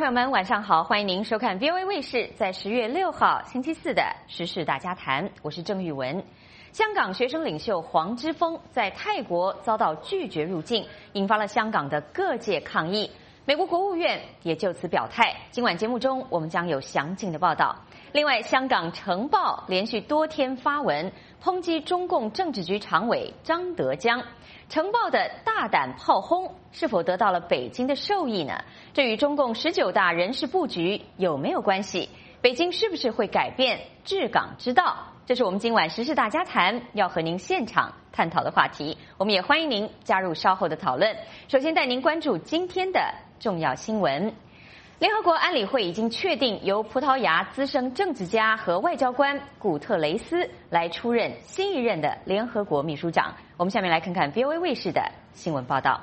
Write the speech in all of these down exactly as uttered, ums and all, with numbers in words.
朋友们，晚上好，欢迎您收看 V O A 卫视在十月六号星期四的时事大家谈，我是郑玉文。香港学生领袖黄之锋在泰国遭到拒绝入境，引发了香港的各界抗议。美国国务院也就此表态。今晚节目中，我们将有详尽的报道。另外，香港《晨报》连续多天发文抨击中共政治局常委张德江。《晨报》的大胆炮轰是否得到了北京的授意呢？这与中共十九大人事布局有没有关系？北京是不是会改变治港之道？这是我们今晚时事大家谈要和您现场探讨的话题。我们也欢迎您加入稍后的讨论。首先带您关注今天的重要新闻。联合国安理会已经确定由葡萄牙资深政治家和外交官古特雷斯来出任新一任的联合国秘书长。我们下面来看看 V O A 卫视的新闻报道。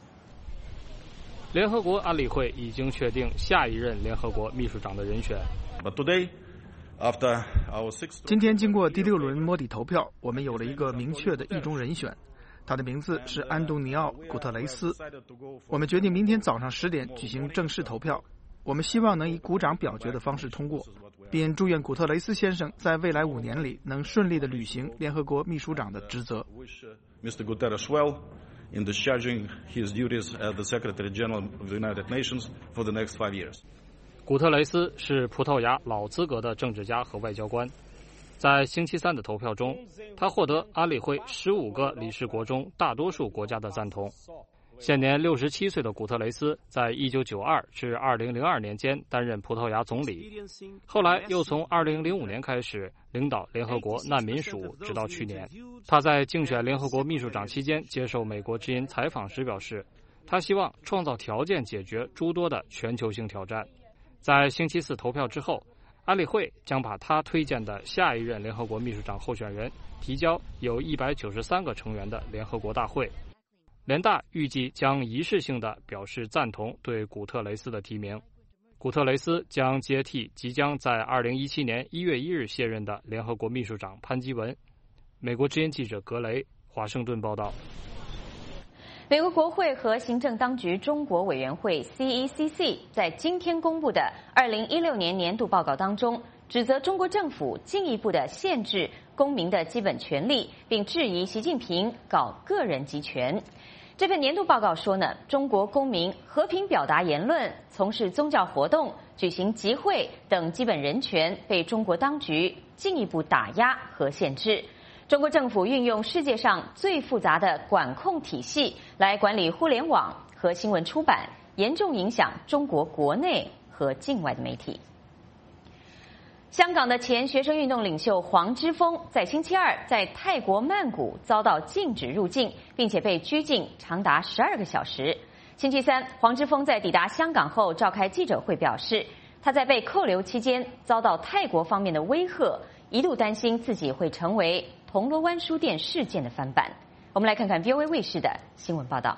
联合国安理会已经确定下一任联合国秘书长的人选。 But today, after our sixth... 今天经过第六轮摸底投票，我们有了一个明确的意中人选，他的名字是安东尼奥·古特雷斯。我们决定明天早上十点举行正式投票，我们希望能以鼓掌表决的方式通过，并祝愿古特雷斯先生在未来五年里能顺利地履行联合国秘书长的职责。 Mister Guterres well in discharging his duties as the Secretary General of the United Nations for the next five years. 古特雷斯是葡萄牙老资格的政治家和外交官，在星期三的投票中，他获得安理会十五个理事国中大多数国家的赞同。现年六十七岁的古特雷斯，在一九九二至二零零二年间担任葡萄牙总理，后来又从二零零五年开始领导联合国难民署，直到去年。他在竞选联合国秘书长期间接受美国之音采访时表示，他希望创造条件解决诸多的全球性挑战。在星期四投票之后，安理会将把他推荐的下一任联合国秘书长候选人提交有一百九十三个成员的联合国大会。联大预计将仪式性地表示赞同对古特雷斯的提名。古特雷斯将接替即将在二零一七年一月一日卸任的联合国秘书长潘基文。美国之音记者格雷，华盛顿报道。 美国国会和行政当局中国委员会 C E C C 在今天公布的二零一六年年度报告当中，指责中国政府进一步的限制公民的基本权利，并质疑习近平搞个人集权。这份年度报告说呢，中国公民和平表达言论、从事宗教活动、举行集会等基本人权被中国当局进一步打压和限制。中国政府运用世界上最复杂的管控体系来管理互联网和新闻出版，严重影响中国国内和境外的媒体。香港的前学生运动领袖黄之锋在星期二在泰国曼谷遭到禁止入境，并且被拘禁长达十二个小时。星期三，黄之锋在抵达香港后召开记者会，表示他在被扣留期间遭到泰国方面的威吓，一度担心自己会成为铜锣湾书店事件的翻版。我们来看看 V O A 卫视的新闻报道。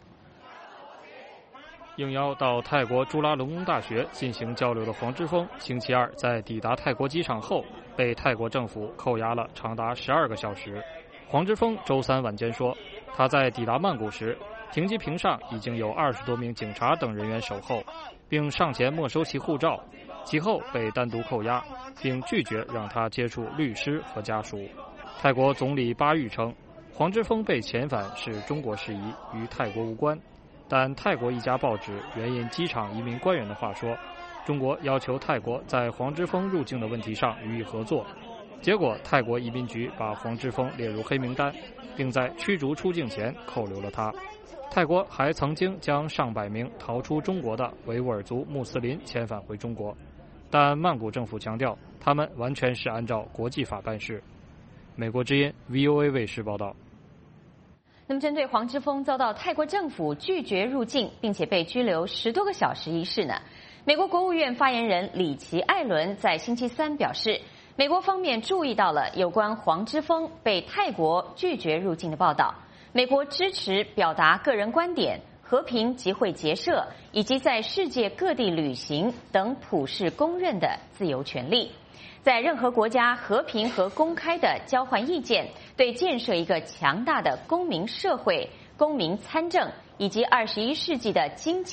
应邀到泰国朱拉隆功大学进行交流的黄之锋，星期二在抵达泰国机场后，被泰国政府扣押了长达十二个小时。黄之锋周三晚间说，他在抵达曼谷时，停机坪上已经有二十多名警察等人员守候，并上前没收其护照，其后被单独扣押，并拒绝让他接触律师和家属。泰国总理巴育称，黄之锋被遣返是中国事宜，与泰国无关。但泰国一家报纸援引机场一名官员的话说，中国要求泰国在黄之锋入境的问题上予以合作。结果泰国移民局把黄之锋列入黑名单，并在驱逐出境前扣留了他。泰国还曾经将上百名逃出中国的维吾尔族穆斯林遣返回中国，但曼谷政府强调他们完全是按照国际法办事。美国之音 V O A 卫视报道。 那么，针对黄之锋遭到泰国政府拒绝入境，并且被拘留十多个小时一事呢，美国国务院发言人里奇·艾伦在星期三表示，美国方面注意到了有关黄之锋被泰国拒绝入境的报道，美国支持表达个人观点、和平集会结社以及在世界各地旅行等普世公认的自由权利。在任何国家和平和公开的交换意见，对建设一个强大的公民社会、公民参政以及二十一世纪的经济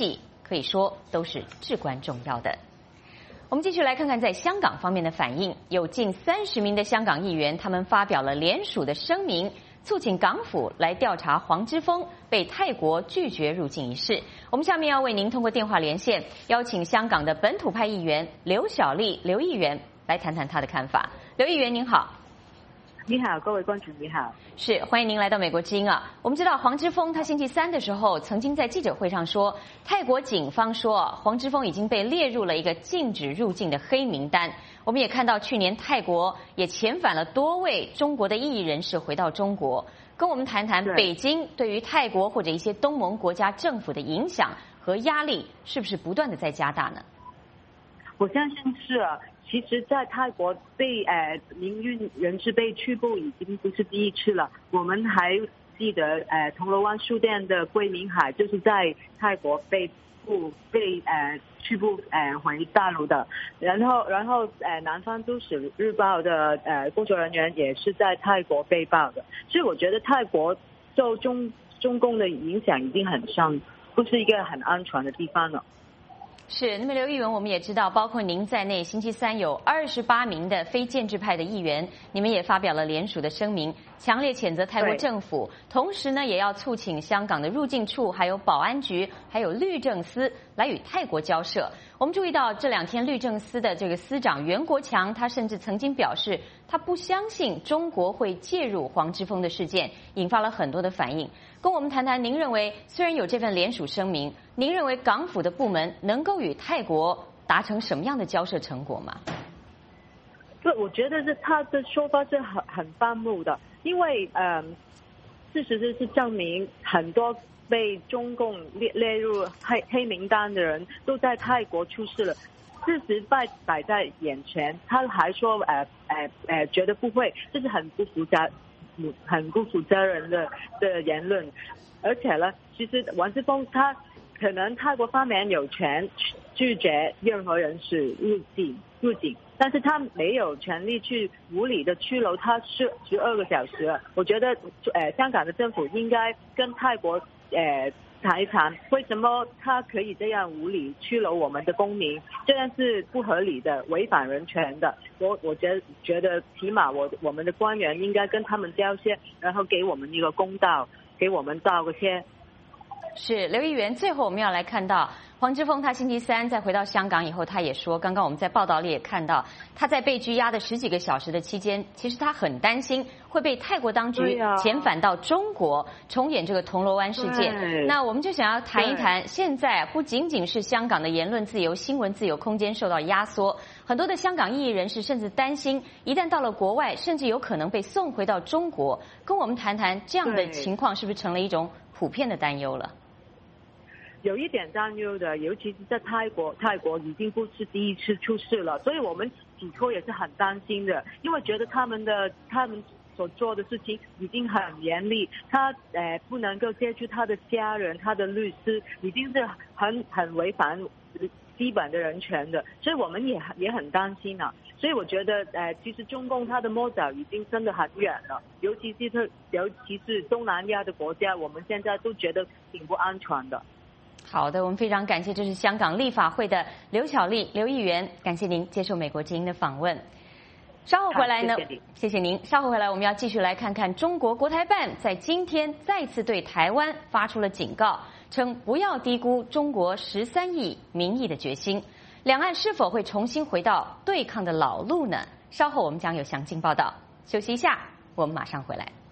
可以说都是至关重要的。我们继续来看看在香港方面的反应，有近三十名的香港议员，他们发表了联署的声明，促请港府来调查黄之锋被泰国拒绝入境一事。我们下面要为您通过电话连线，邀请香港的本土派议员刘小丽刘议员来谈谈他的看法。刘议员您好。 你好，各位观众你好。 是，欢迎您来到美国之音啊。我们知道黄之锋他星期三的时候曾经在记者会上说，泰国警方说黄之锋已经被列入了一个禁止入境的黑名单。我们也看到去年泰国也遣返了多位中国的异议人士回到中国，跟我们谈谈北京对于泰国或者一些东盟国家政府的影响和压力是不是不断的在加大呢？ 我相信是啊。其实，在泰国被呃民运人士被拘捕已经不是第一次了。我们还记得呃铜锣湾书店的桂明海就是在泰国被捕被呃拘捕呃回大陆的，然后然后呃南方都市日报的呃工作人员也是在泰国被捕的。所以我觉得泰国受中中共的影响已经很深，不是一个很安全的地方了。 是，那么刘议员，我们也知道，包括您在内，星期三有二十八名的非建制派的议员，你们也发表了联署的声明，强烈谴责泰国政府，同时呢，也要促请香港的入境处、还有保安局、还有律政司来与泰国交涉。我们注意到这两天律政司的这个司长袁国强，他甚至曾经表示，他不相信中国会介入黄之锋的事件，引发了很多的反应。跟我们谈谈，您认为虽然有这份联署声明，您认为港府的部门能够与泰国达成什么样的交涉成果吗？ 对，我觉得是他的说法是很很反目的，因为嗯，事实是是证明很多被中共列列入黑黑名单的人都在泰国出事了。事实摆摆在眼前，他还说呃呃呃觉得不会，这是很不负责。很不负责任的的言论，而且呢，其实黄之锋他可能泰国方面有权拒绝任何人士入境入境，但是他没有权利去无理的拘留他十十二个小时。我觉得，呃，香港的政府应该跟泰国呃谈一谈，为什么他可以这样无理拘留我们的公民，这样是不合理的，违反人权的。我我觉得觉得起码我我们的官员应该跟他们交涉，然后给我们一个公道，给我们道个歉。 是刘议员，最后我们要来看到黄之锋他星期三在回到香港以后，他也说，刚刚我们在报道里也看到，他在被拘押的十几个小时的期间，其实他很担心会被泰国当局遣返到中国，重演这个铜锣湾事件。那我们就想要谈一谈，现在不仅仅是香港的言论自由、新闻自由空间受到压缩，很多的香港异议人士甚至担心，一旦到了国外，甚至有可能被送回到中国。跟我们谈谈这样的情况是不是成了一种普遍的担忧了？ 有一点担忧的，尤其是在泰国，泰国已经不是第一次出事了，所以我们几科也是很担心的，因为觉得他们的他们所做的事情已经很严厉，他呃不能够接触他的家人、他的律师，已经是很很违反基本的人权的，所以我们也也很担心啊。所以我觉得，呃，其实中共它的魔爪已经真的很远了，尤其是尤其是东南亚的国家，我们现在都觉得挺不安全的。 好的，我们非常感谢，这是香港立法会的刘小丽刘议员，感谢您接受美国之音的访问。稍后回来呢， 谢谢, 谢谢您。稍后回来，我们要继续来看看中国国台办在今天再次对台湾发出了警告，称不要低估中国十三亿民意的决心。两岸是否会重新回到对抗的老路呢？稍后我们将有详尽报道。休息一下，我们马上回来。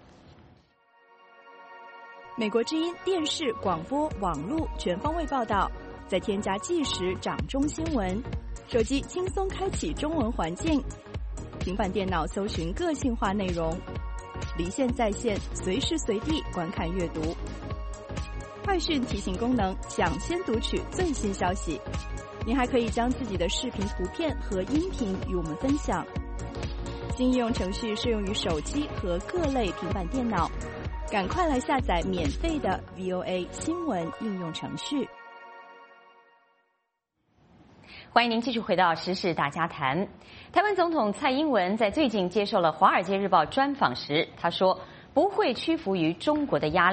美国之音电视、广播、网络全方位报道，再添加即时掌中新闻，手机轻松开启中文环境，平板电脑搜寻个性化内容，离线在线，随时随地观看阅读。快讯提醒功能，抢先读取最新消息。您还可以将自己的视频、图片和音频与我们分享。新应用程序适用于手机和各类平板电脑。赶快来下载免费的 V O A 新闻应用程序。 欢迎您继续回到时事大家谈。台湾总统蔡英文在最近接受了《华尔街日报》专访时，他说不会屈服于中国的压力，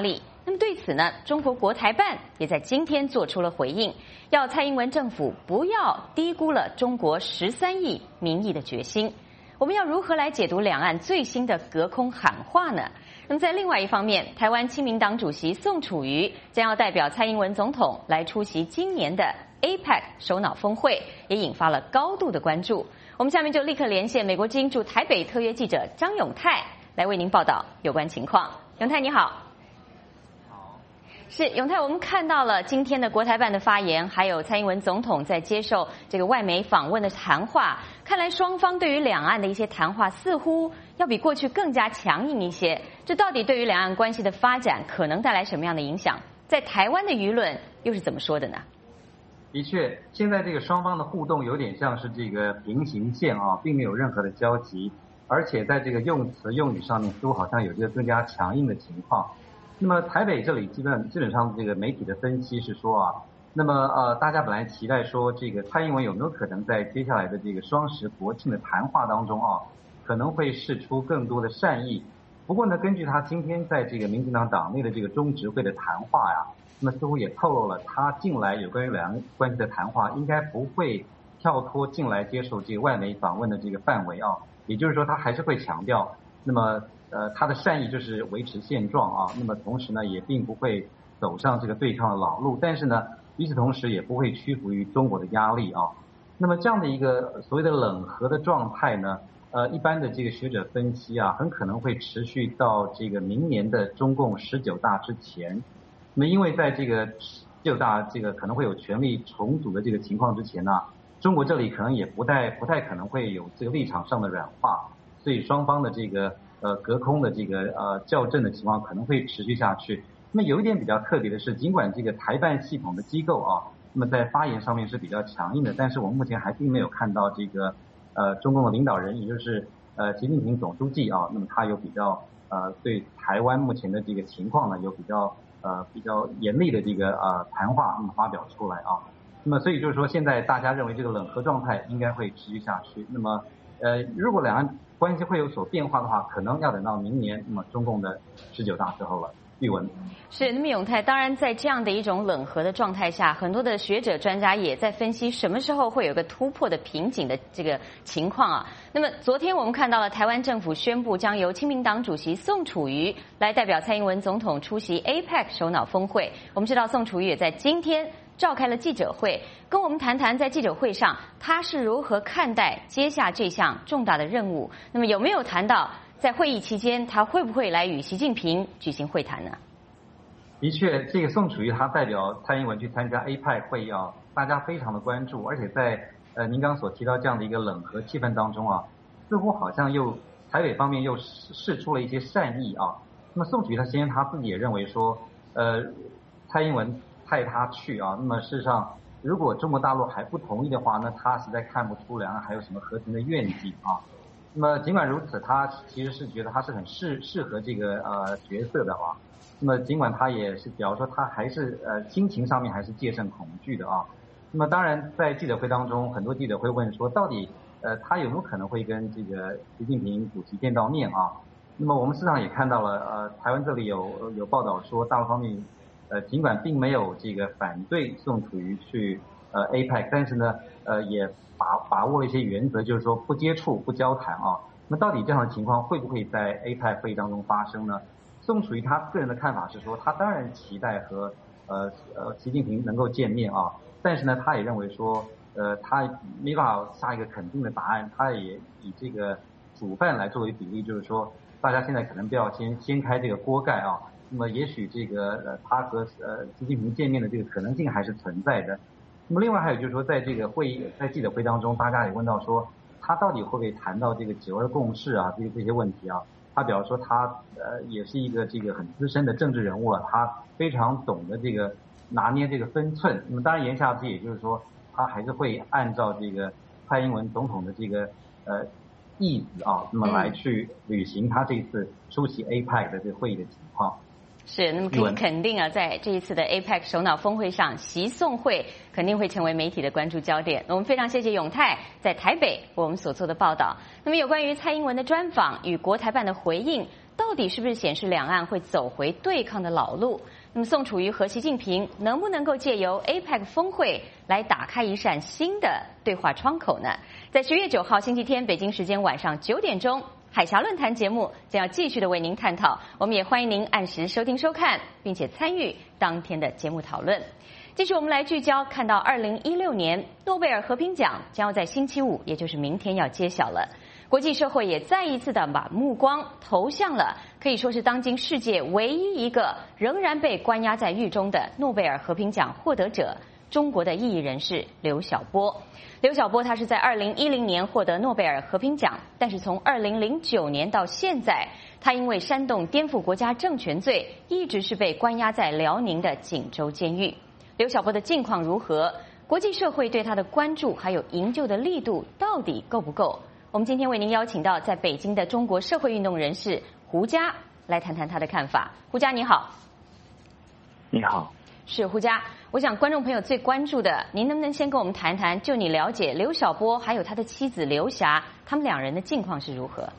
那么对此呢，中国国台办也在今天做出了回应，要蔡英文政府不要低估了中国十三亿民意的决心。我们要如何来解读两岸最新的隔空喊话呢？那么在另外一方面，台湾亲民党主席宋楚瑜将要代表蔡英文总统来出席今年的 A P E C 首脑峰会，也引发了高度的关注。我们下面就立刻连线美国之音驻台北特约记者张永泰来为您报道有关情况。永泰你好。 好， 是永泰，我们看到了今天的国台办的发言，还有蔡英文总统在接受这个外媒访问的谈话。看来双方对于两岸的一些谈话似乎要比过去更加强硬一些，这到底对于两岸关系的发展可能带来什么样的影响？在台湾的舆论又是怎么说的呢？ 的确，现在这个双方的互动有点像是这个平行线啊，并没有任何的交集，而且在这个用词用语上面都好像有一个更加强硬的情况。那么台北这里基本基本上这个媒体的分析是说啊，那么呃大家本来期待说这个蔡英文有没有可能在接下来的这个双十国庆的谈话当中啊，可能会释出更多的善意。不过呢，根据他今天在这个民进党党内的这个中执会的谈话呀，那么似乎也透露了他近来有关于两岸关系的谈话应该不会跳脱近来接受这个外媒访问的这个范围啊，也就是说他还是会强调，那么呃他的善意就是维持现状啊，那么同时呢也并不会走上这个对抗的老路，但是呢与此同时也不会屈服于中国的压力啊。那么这样的一个所谓的冷和的状态呢，呃一般的这个学者分析啊，很可能会持续到这个明年的中共十九大之前。那么因为在这个十九大这个可能会有权力重组的这个情况之前呢，中国这里可能也不太不太可能会有这个立场上的软化，所以双方的这个呃隔空的这个呃校正的情况可能会持续下去。那么有一点比较特别的是，尽管这个台办系统的机构啊，那么在发言上面是比较强硬的，但是我们目前还并没有看到这个呃中共的领导人，也就是呃习近平总书记啊，那么他有比较呃对台湾目前的这个情况呢有比较呃比较严厉的这个呃谈话那么发表出来啊。那么所以就是说现在大家认为这个冷和状态应该会持续下去。那么呃如果两岸关系会有所变化的话，可能要等到明年那么中共的十九大之后了。玉文是，那么永泰，当然在这样的一种冷和的状态下，很多的学者专家也在分析什么时候会有个突破的瓶颈的这个情况啊。那么昨天我们看到了台湾政府宣布将由亲民党主席宋楚瑜来代表蔡英文总统出席 A P E C 首脑峰会。我们知道宋楚瑜也在今天召开了记者会，跟我们谈谈在记者会上他是如何看待接下这项重大的任务。那么有没有谈到在会议期间他会不会来与习近平举行会谈呢？ 的确，这个宋楚瑜他代表蔡英文去参加 A P E C 会议啊，大家非常的关注，而且在呃您刚刚所提到这样的一个冷和气氛当中啊，似乎好像又台北方面又释出了一些善意啊。那么宋楚瑜他先生他自己也认为说，呃蔡英文派他去啊，那么事实上如果中国大陆还不同意的话，那他实在看不出两岸还有什么和平的愿景啊。那么尽管如此，他其实是觉得他是很适适合这个呃角色的啊。那么尽管他也是，比方说他还是呃心情上面还是戒慎恐惧的啊。那么当然在记者会当中，很多记者会问说，到底呃他有没有可能会跟这个习近平主席见到面啊？那么我们市场也看到了，呃台湾这里有有报道说，大陆方面呃尽管并没有这个反对宋楚瑜去呃 A P E C， 但是呢呃也把把握了一些原则，就是说不接触不交谈啊。那到底这样的情况会不会在 A P E C 会议当中发生呢？宋楚瑜他个人的看法是说，他当然期待和呃呃习近平能够见面啊，但是呢他也认为说呃他没办法下一个肯定的答案，他也以这个主办来作为比例，就是说大家现在可能不要先掀开这个锅盖啊，那么也许这个呃他和呃习近平见面的这个可能性还是存在的。那么另外还有就是说，在这个会议在记者会当中，大家也问到说，他到底会不会谈到这个九二共识啊，这个这些问题啊？他表示说他呃也是一个这个很资深的政治人物了，他非常懂得这个拿捏这个分寸。那么当然言下之意也就是说，他还是会按照这个蔡英文总统的这个呃意思啊，那么来去履行他这一次出席 A P E C 的这个会议的情况。 是，那么可以肯定啊，在这一次的 A P E C 首脑峰会上，习宋会肯定会成为媒体的关注焦点。我们非常谢谢永泰在台北我们所做的报道。那么有关于蔡英文的专访与国台办的回应，到到底是不是显示两岸会走回对抗的老路？那么宋楚瑜和习近平能不能够借由 A P E C 峰会来打开一扇新的对话窗口呢？在十月九号星期天北京时间晚上九点钟，海峡论坛节目将要继续的为您探讨，我们也欢迎您按时收听收看，并且参与当天的节目讨论。继续我们来聚焦，看到二零一六年诺贝尔和平奖将要在星期五，也就是明天要揭晓了。国际社会也再一次的把目光投向了可以说是当今世界唯一一个仍然被关押在狱中的诺贝尔和平奖获得者，中国的异议人士刘晓波。刘晓波他是在二零一零年获得诺贝尔和平奖，但是从二零零九年到现在，他因为煽动颠覆国家政权罪，一直是被关押在辽宁的锦州监狱。刘晓波的近况如何？国际社会对他的关注还有营救的力度到底够不够？我们今天为您邀请到在北京的中国社会运动人士胡佳来谈谈他的看法。胡佳你好。 你好。 是胡佳，我想观众朋友最关注的，您能不能先跟我们谈谈，就你了解刘晓波还有他的妻子刘霞，他们两人的近况是如何？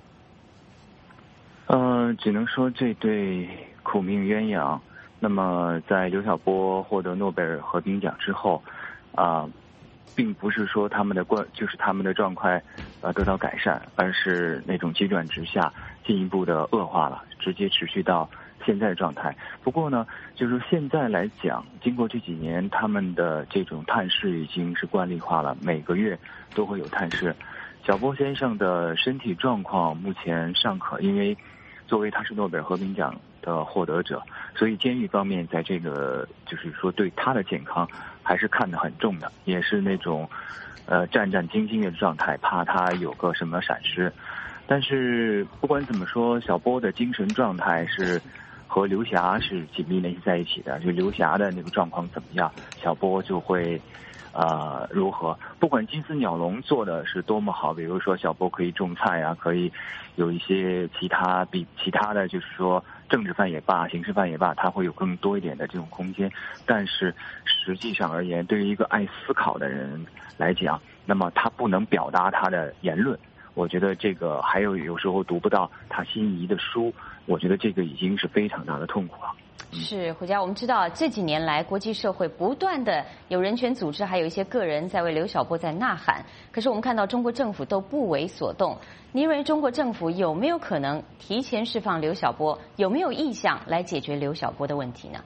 呃，只能说这对苦命鸳鸯，那么在刘晓波获得诺贝尔和平奖之后，啊、呃。并不是说他们的关就是他们的状况呃得到改善，而是那种急转直下，进一步的恶化了，直接持续到现在的状态。不过呢，就是说现在来讲，经过这几年，他们的这种探视已经是惯例化了，每个月都会有探视。晓波先生的身体状况目前尚可，因为作为他是诺贝尔和平奖的获得者，所以监狱方面在这个就是说对他的健康还是看得很重的，也是那种呃战战兢兢的状态，怕他有个什么闪失。但是不管怎么说，晓波的精神状态是和刘霞是紧密联系在一起的，就刘霞的那个状况怎么样，晓波就会呃如何。不管金丝鸟笼做的是多么好，比如说晓波可以种菜啊，可以有一些其他比其他的就是说政治犯也罢，刑事犯也罢，他会有更多一点的这种空间。但是实际上而言，对于一个爱思考的人来讲，那么他不能表达他的言论，我觉得这个还有有时候读不到他心仪的书，我觉得这个已经是非常大的痛苦了。 是胡佳，我们知道这几年来，国际社会不断的有人权组织，还有一些个人在为刘晓波在呐喊。可是我们看到中国政府都不为所动。您认为中国政府有没有可能提前释放刘晓波？有没有意向来解决刘晓波的问题呢？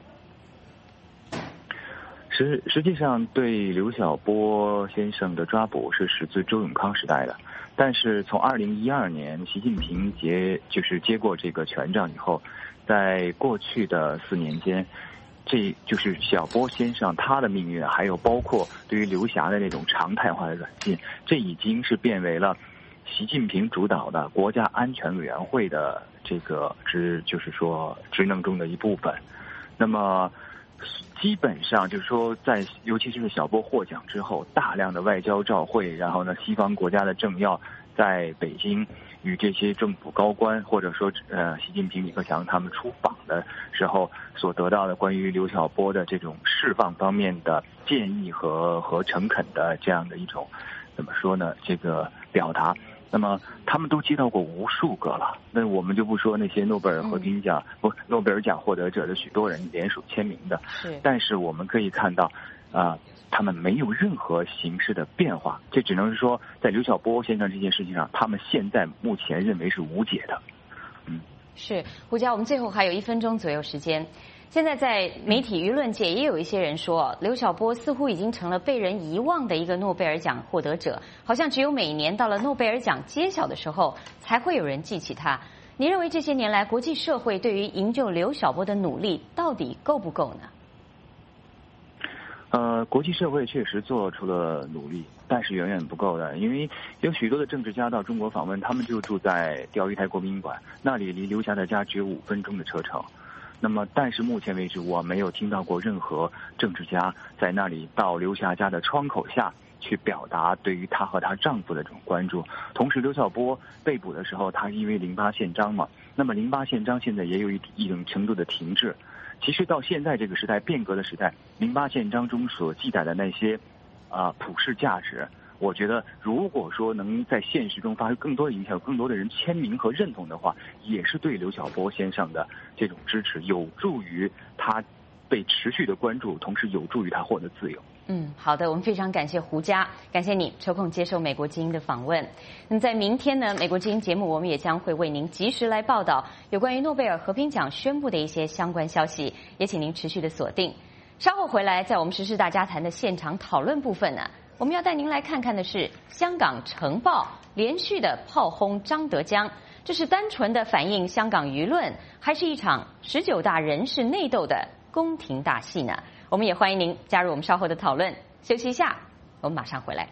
实实际上，对刘晓波先生的抓捕是始自周永康时代的，但是从二零一二年习近平接就是接过这个权杖以后，在过去的四年间，这就是晓波先生他的命运，还有包括对于刘霞的那种常态化的软禁，这已经是变为了习近平主导的国家安全委员会的这个职，就是说职能中的一部分。那么基本上就是说，在尤其是晓波获奖之后，大量的外交照会，然后呢，西方国家的政要在北京与这些政府高官或者说呃习近平、李克强他们出访的时候所得到的关于刘晓波的这种释放方面的建议和和诚恳的这样的一种怎么说呢？这个表达。那么他们都接到过无数个了，那我们就不说那些诺贝尔和平奖、嗯、不诺贝尔奖获得者的许多人联署签名的，是但是我们可以看到啊、呃，他们没有任何形式的变化，这只能是说在刘晓波先生这件事情上，他们现在目前认为是无解的。嗯， 是胡佳，我们最后还有一分钟左右时间。现在在媒体舆论界也有一些人说，刘晓波似乎已经成了被人遗忘的一个诺贝尔奖获得者，好像只有每年到了诺贝尔奖揭晓的时候才会有人记起他。你认为这些年来国际社会对于营救刘晓波的努力到底够不够呢？ 呃，国际社会确实做出了努力，但是远远不够的，因为有许多的政治家到中国访问，他们就住在钓鱼台国宾馆，那里离刘霞的家只有五分钟的车程。那么，但是目前为止，我没有听到过任何政治家在那里到刘霞家的窗口下去表达对于她和她丈夫的这种关注。同时，刘晓波被捕的时候，他因为零八宪章嘛，那么零八宪章现在也有一一种程度的停滞。其实到现在这个时代，变革的时代，零八宪章中所记载的那些啊、呃、普世价值我觉得如果说能在现实中发生更多的影响，有更多的人签名和认同的话，也是对刘晓波先生的这种支持，有助于他被持续的关注，同时有助于他获得自由。 嗯，好的，我们非常感谢胡佳，感谢你抽空接受美国之音的访问。那么在明天呢，美国之音节目我们也将会为您及时来报道有关于诺贝尔和平奖宣布的一些相关消息，也请您持续的锁定。稍后回来，在我们时事大家谈的现场讨论部分呢，我们要带您来看看的是香港《晨报》连续的炮轰张德江，这是单纯的反映香港舆论，还是一场十九大人事内斗的宫廷大戏呢？我们也欢迎您加入我们稍后的讨论。休息一下，我们马上回来。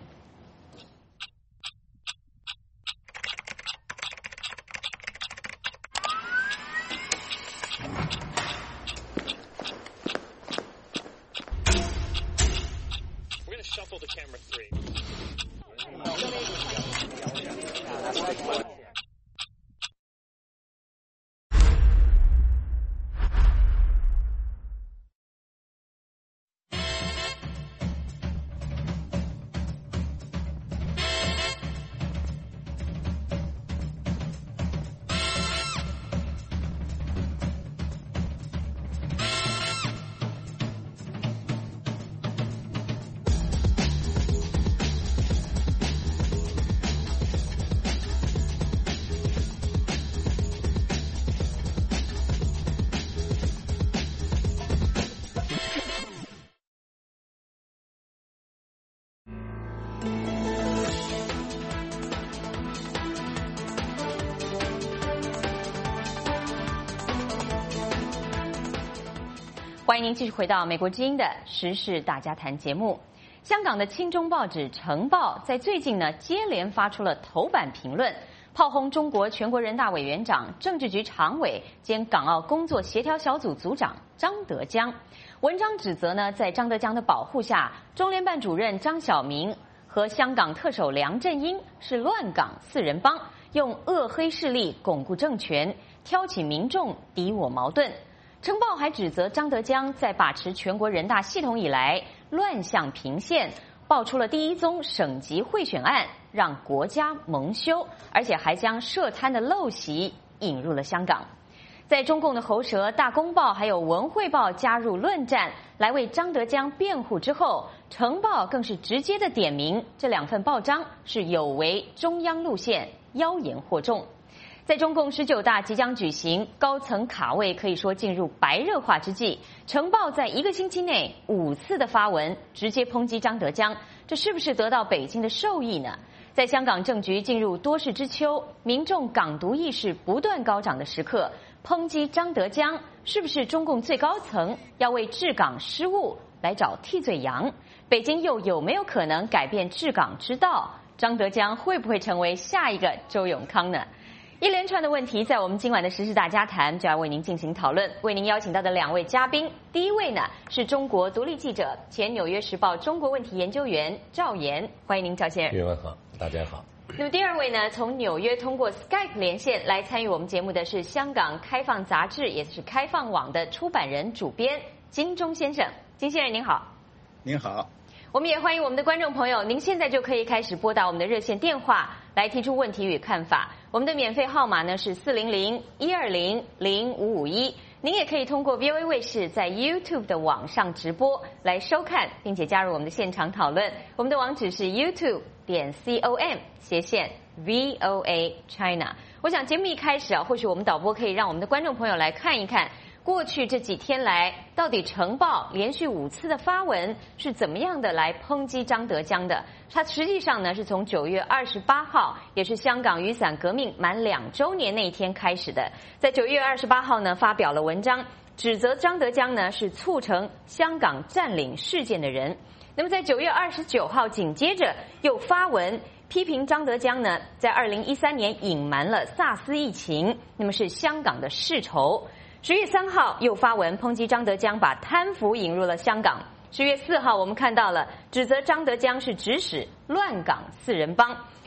欢迎您继续回到美国之音的时事大家谈节目。香港的亲中报纸《晨报》在最近呢，接连发出了头版评论，炮轰中国全国人大委员长、政治局常委兼港澳工作协调小组组长张德江。文章指责呢，在张德江的保护下，中联办主任张晓明和香港特首梁振英是乱港四人帮，用恶黑势力巩固政权，挑起民众敌我矛盾。晨报还指责张德江在把持全国人大系统以来乱象频现，爆出了第一宗省级贿选案，让国家蒙羞，而且还将涉贪的陋习引入了香港。在中共的喉舌《大公报》还有《文汇报》加入论战，来为张德江辩护之后，晨报更是直接的点名这两份报章是有违中央路线，妖言惑众。在中共十九大即将举行，高层卡位可以说进入白热化之际，晨报在一个星期内五次的发文，直接抨击张德江，这是不是得到北京的授意呢？在香港政局进入多事之秋，民众港独意识不断高涨的时刻，抨击张德江，是不是中共最高层要为治港失误来找替罪羊？北京又有没有可能改变治港之道？张德江会不会成为下一个周永康呢？一连串的问题在我们今晚的时事大家谈就要为您进行讨论。为您邀请到的两位嘉宾，第一位呢是中国独立记者、前纽约时报中国问题研究员赵岩，欢迎您，赵先生。 岳文好，大家好。 那么第二位呢，从纽约通过 Skype 连线来参与我们节目的是香港开放杂志，也就是开放网的出版人、主编金钟先生。金先生您好。 您好。 我们也欢迎我们的观众朋友，您现在就可以开始拨打我们的热线电话来提出问题与看法。我们的免费号码呢是四零零一二零零五五一。您也可以通过 V O A 卫视在 YouTube 的网上直播来收看，并且加入我们的现场讨论。我们的网址是 YouTube 点 com 斜线 V O A China。我想节目一开始啊，或许我们导播可以让我们的观众朋友来看一看。过去这几天来，到底晨报连续五次的发文是怎么样的来抨击张德江的？它实际上呢是从九月二十八号，也是香港雨伞革命满两周年那一天开始的。在九月二十八号呢，发表了文章，指责张德江呢是促成香港占领事件的人。那么在九月二十九号，紧接着又发文批评张德江呢，在二零一三年隐瞒了萨斯疫情，那么是香港的世仇。十月三号又发文抨击张德江把贪腐引入了香港。十月四号我们看到了指责张德江是指使乱港四人帮。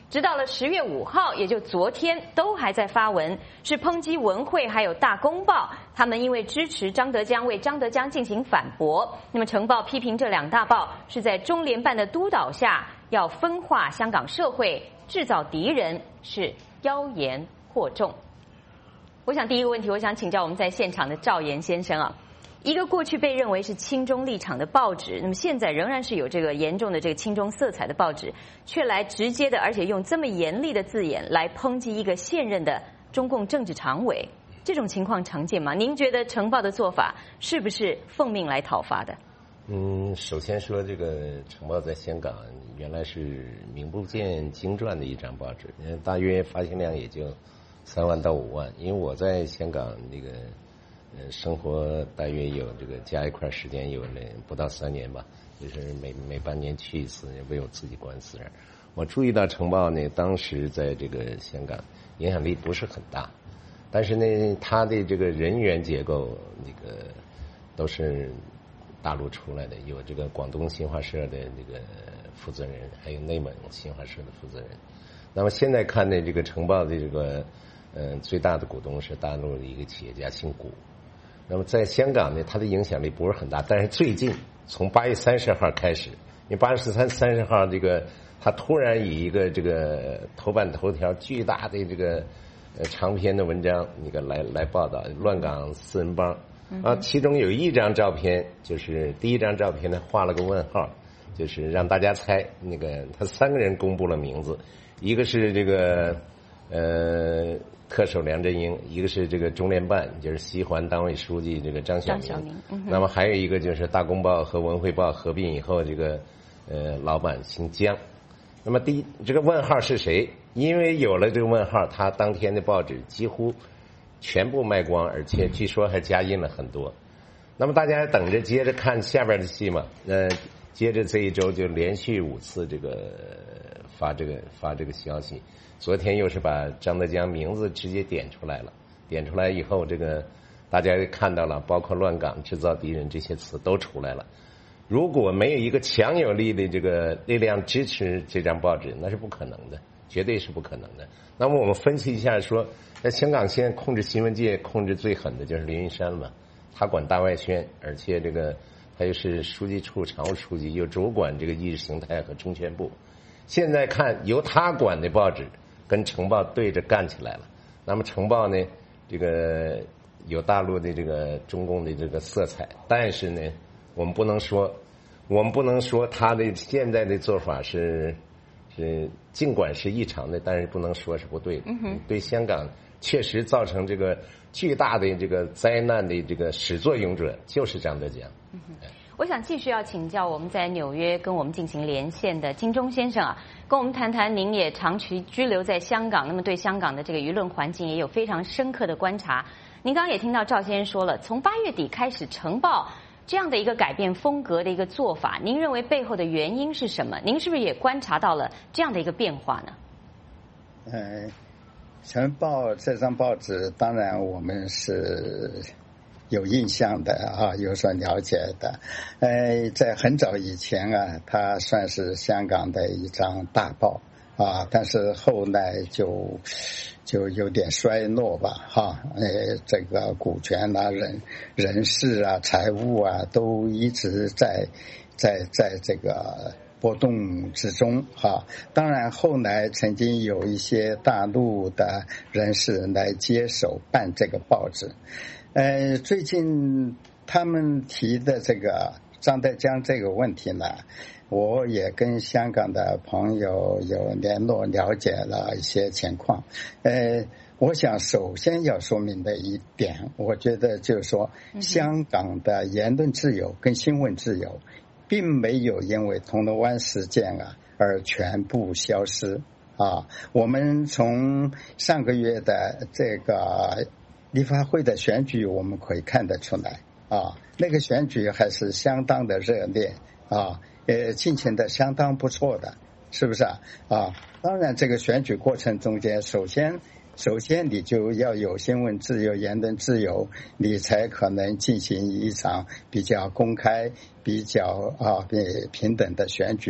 直到了十月五号，也就昨天，都还在发文，是抨击文汇还有大公报，他们因为支持张德江，为张德江进行反驳。那么晨报批评这两大报是在中联办的督导下，要分化香港社会，制造敌人，是妖言惑众。我想第一个问题，我想请教我们在现场的赵岩先生啊。一个过去被认为是亲中立场的报纸，那么现在仍然是有这个严重的这个亲中色彩的报纸，却来直接的，而且用这么严厉的字眼来抨击一个现任的中共政治常委，这种情况常见吗？您觉得晨报的做法是不是奉命来讨伐的？ 嗯，首先说这个晨报在香港原来是名不见经传的一张报纸，大约发行量也就三万到五万，因为我在香港那个。呃，生活大约有这个加一块时间有了不到三年吧，就是每每半年去一次，为我自己管私人。我注意到晨报呢，当时在这个香港影响力不是很大，但是呢，它的这个人员结构那个都是大陆出来的，有这个广东新华社的那个负责人，还有内蒙新华社的负责人。那么现在看呢，这个晨报的这个嗯、呃、最大的股东是大陆的一个企业家，姓古。那么在香港呢，它的影响力不是很大，但是最近从八月三十号开始，因为八月三三十号这个，它突然以一个这个头版头条巨大的这个呃长篇的文章那个来来报道乱港四人帮啊，其中有一张照片，就是第一张照片呢画了个问号，就是让大家猜那个他三个人公布了名字，一个是这个呃。特首梁振英，一个是这个中联办，就是西环党委书记这个张晓明，张晓明嗯、那么还有一个就是大公报和文汇报合并以后，这个呃老板姓江。那么第一这个问号是谁？因为有了这个问号，他当天的报纸几乎全部卖光，而且据说还加印了很多。那么大家等着接着看下边的戏嘛？呃，接着这一周就连续五次这个发这个发这个消息。昨天又是把张德江名字直接点出来了，点出来以后，这个大家看到了，包括乱港、制造敌人这些词都出来了。如果没有一个强有力的这个力量支持这张报纸，那是不可能的，绝对是不可能的。那么我们分析一下说，在香港现在控制新闻界控制最狠的就是林云山嘛，他管大外宣，而且这个他又是书记处常务书记，又主管这个意识形态和中宣部。现在看由他管的报纸跟晨报对着干起来了，那么晨报呢，这个有大陆的这个中共的这个色彩，但是呢，我们不能说，我们不能说他的现在的做法是是尽管是异常的，但是不能说是不对的。嗯、对香港确实造成这个巨大的这个灾难的这个始作俑者就是张德江。嗯我想继续要请教我们在纽约跟我们进行连线的金钟先生啊，跟我们谈谈您也长期居留在香港，那么对香港的这个舆论环境也有非常深刻的观察。您刚刚也听到赵先生说了，从八月底开始晨报这样的一个改变风格的一个做法，您认为背后的原因是什么？您是不是也观察到了这样的一个变化呢？ 呃，晨报这张报纸当然我们是有印象的啊，有所了解的。呃，在很早以前啊，它算是香港的一张大报啊，但是后来就就有点衰落吧，哈。呃，这个股权啊、人人事啊、财务啊，都一直在在在这个波动之中哈。当然，后来曾经有一些大陆的人士来接手办这个报纸。呃，最近他们提的这个张德江这个问题呢，我也跟香港的朋友有联络，了解了一些情况。呃，我想首先要说明的一点，我觉得就是说，香港的言论自由跟新闻自由，并没有因为铜锣湾事件啊而全部消失啊。我们从上个月的这个立法会的选举我们可以看得出来啊，那个选举还是相当的热烈啊，呃，进行的相当不错的，是不是啊？啊，当然这个选举过程中间，首先首先你就要有新闻自由、言论自由，你才可能进行一场比较公开、比较啊平等的选举嘛。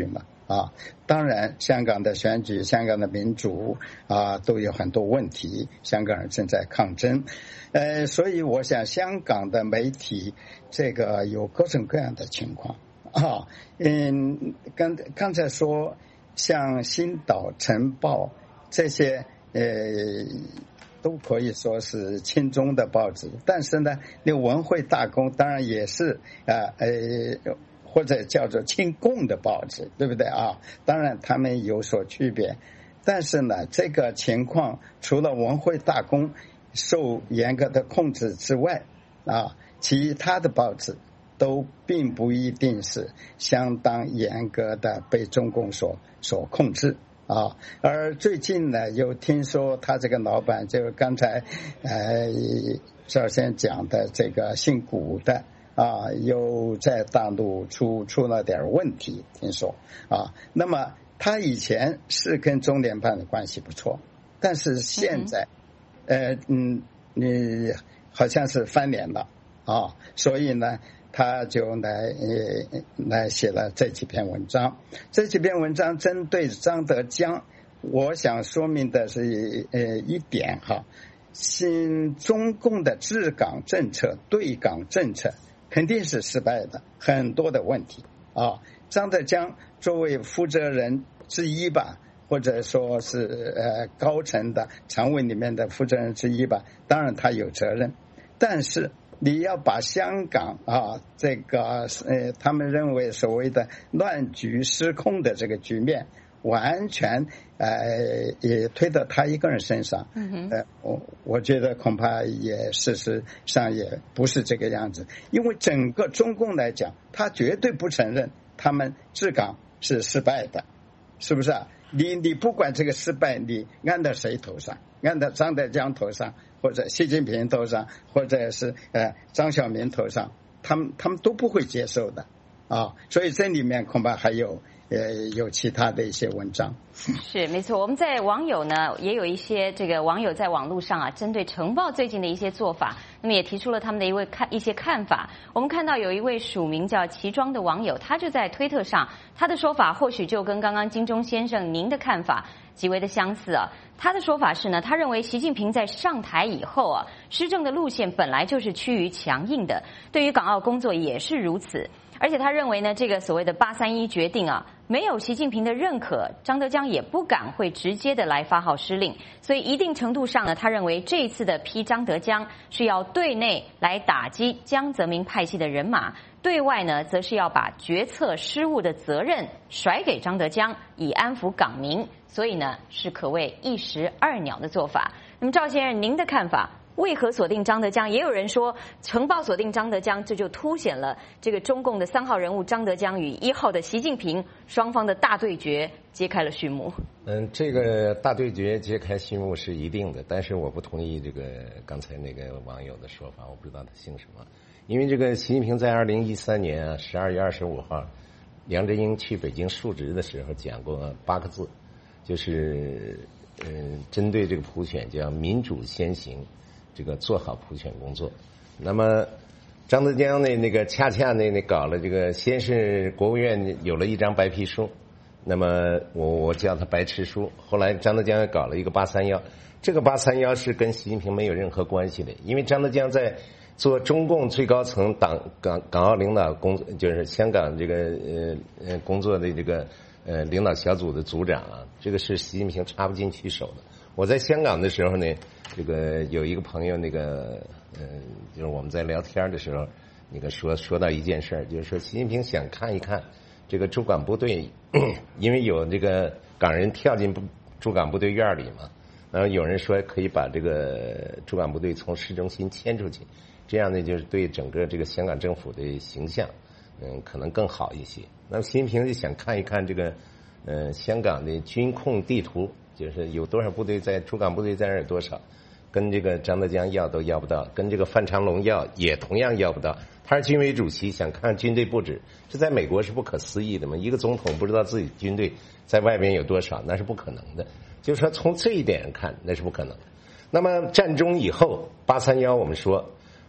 啊。当然，香港的选举、香港的民主啊，都有很多问题，香港人正在抗争。呃，所以我想，香港的媒体这个有各种各样的情况啊。嗯，刚刚才说，像《星岛晨报》这些，呃。都可以说是亲中的报纸，但是呢，那文汇大公当然也是啊呃或者叫做亲共的报纸，对不对啊？当然他们有所区别，但是呢，这个情况除了文汇大公受严格的控制之外啊，其他的报纸都并不一定是相当严格的被中共所所控制。啊，而最近呢，又听说他这个老板，就刚才呃赵先讲的这个姓古的啊，又在大陆出出了点问题，听说啊。那么他以前是跟中联办的关系不错，但是现在，嗯、呃嗯，你好像是翻脸了啊，所以呢。他就来呃来写了这几篇文章，这几篇文章针对张德江，我想说明的是呃一点哈，新中共的治港政策、对港政策肯定是失败的，很多的问题啊。张德江作为负责人之一吧，或者说是呃高层的常委里面的负责人之一吧，当然他有责任，但是。你要把香港啊，这个呃，他们认为所谓的乱局失控的这个局面，完全呃也推到他一个人身上。嗯哼。呃，我我觉得恐怕也事实上也不是这个样子，因为整个中共来讲，他绝对不承认他们治港是失败的，是不是啊？你你不管这个失败，你按到谁头上？按到张德江头上，或者习近平头上，或者是呃张晓明头上，他们他们都不会接受的啊。所以这里面恐怕还有呃有其他的一些文章。 是没错，我们在网友呢也有一些这个网友在网络上啊，针对晨报最近的一些做法，那么也提出了他们的一位看一些看法。我们看到有一位署名叫齐庄的网友，他就在推特上，他的说法或许就跟刚刚金钟先生您的看法极为的相似啊。他的说法是呢，他认为习近平在上台以后啊，施政的路线本来就是趋于强硬的，对于港澳工作也是如此。而且他认为呢，这个所谓的八三一决定啊，没有习近平的认可，张德江也不敢会直接的来发号施令。所以一定程度上呢，他认为这一次的批张德江是要对内来打击江泽民派系的人马，对外呢，则是要把决策失误的责任甩给张德江，以安抚港民。所以呢，是可谓一石二鸟的做法。那么赵先生，您的看法？为何锁定张德江？也有人说，晨报锁定张德江，这就凸显了这个中共的三号人物张德江与一号的习近平双方的大对决揭开了序幕。 嗯，这个大对决揭开序幕是一定的，但是我不同意这个刚才那个网友的说法，我不知道他姓什么。因为这个习近平在二零一三年啊十二月二十五号，梁振英去北京述职的时候讲过八个字，就是嗯、呃，针对这个普选叫民主先行。这个做好普选工作。那么张德江呢，那个恰恰呢那搞了这个，先是国务院有了一张白皮书，那么我我叫他白痴书。后来张德江又搞了一个八三幺，这个八三幺是跟习近平没有任何关系的，因为张德江在做中共最高层党港港澳领导工，就是香港这个呃呃工作的这个呃领导小组的组长啊，这个是习近平插不进去手的。我在香港的时候呢，这个有一个朋友，那个嗯、呃，就是我们在聊天的时候，那个说说到一件事儿，就是说习近平想看一看这个驻港部队，因为有这个港人跳进驻港部队院里嘛，然后有人说可以把这个驻港部队从市中心迁出去，这样呢就是对整个这个香港政府的形象，嗯，可能更好一些。那么习近平就想看一看这个，呃，香港的军控地图。就是有多少部队在驻港部队在那儿有多少，跟这个张德江要都要不到，跟这个范长龙要也同样要不到。他是军委主席，想看军队布置，这在美国是不可思议的嘛？一个总统不知道自己军队在外边有多少，那是不可能的。就是说从这一点看，那是不可能的。那么战中以后，八三幺我们说，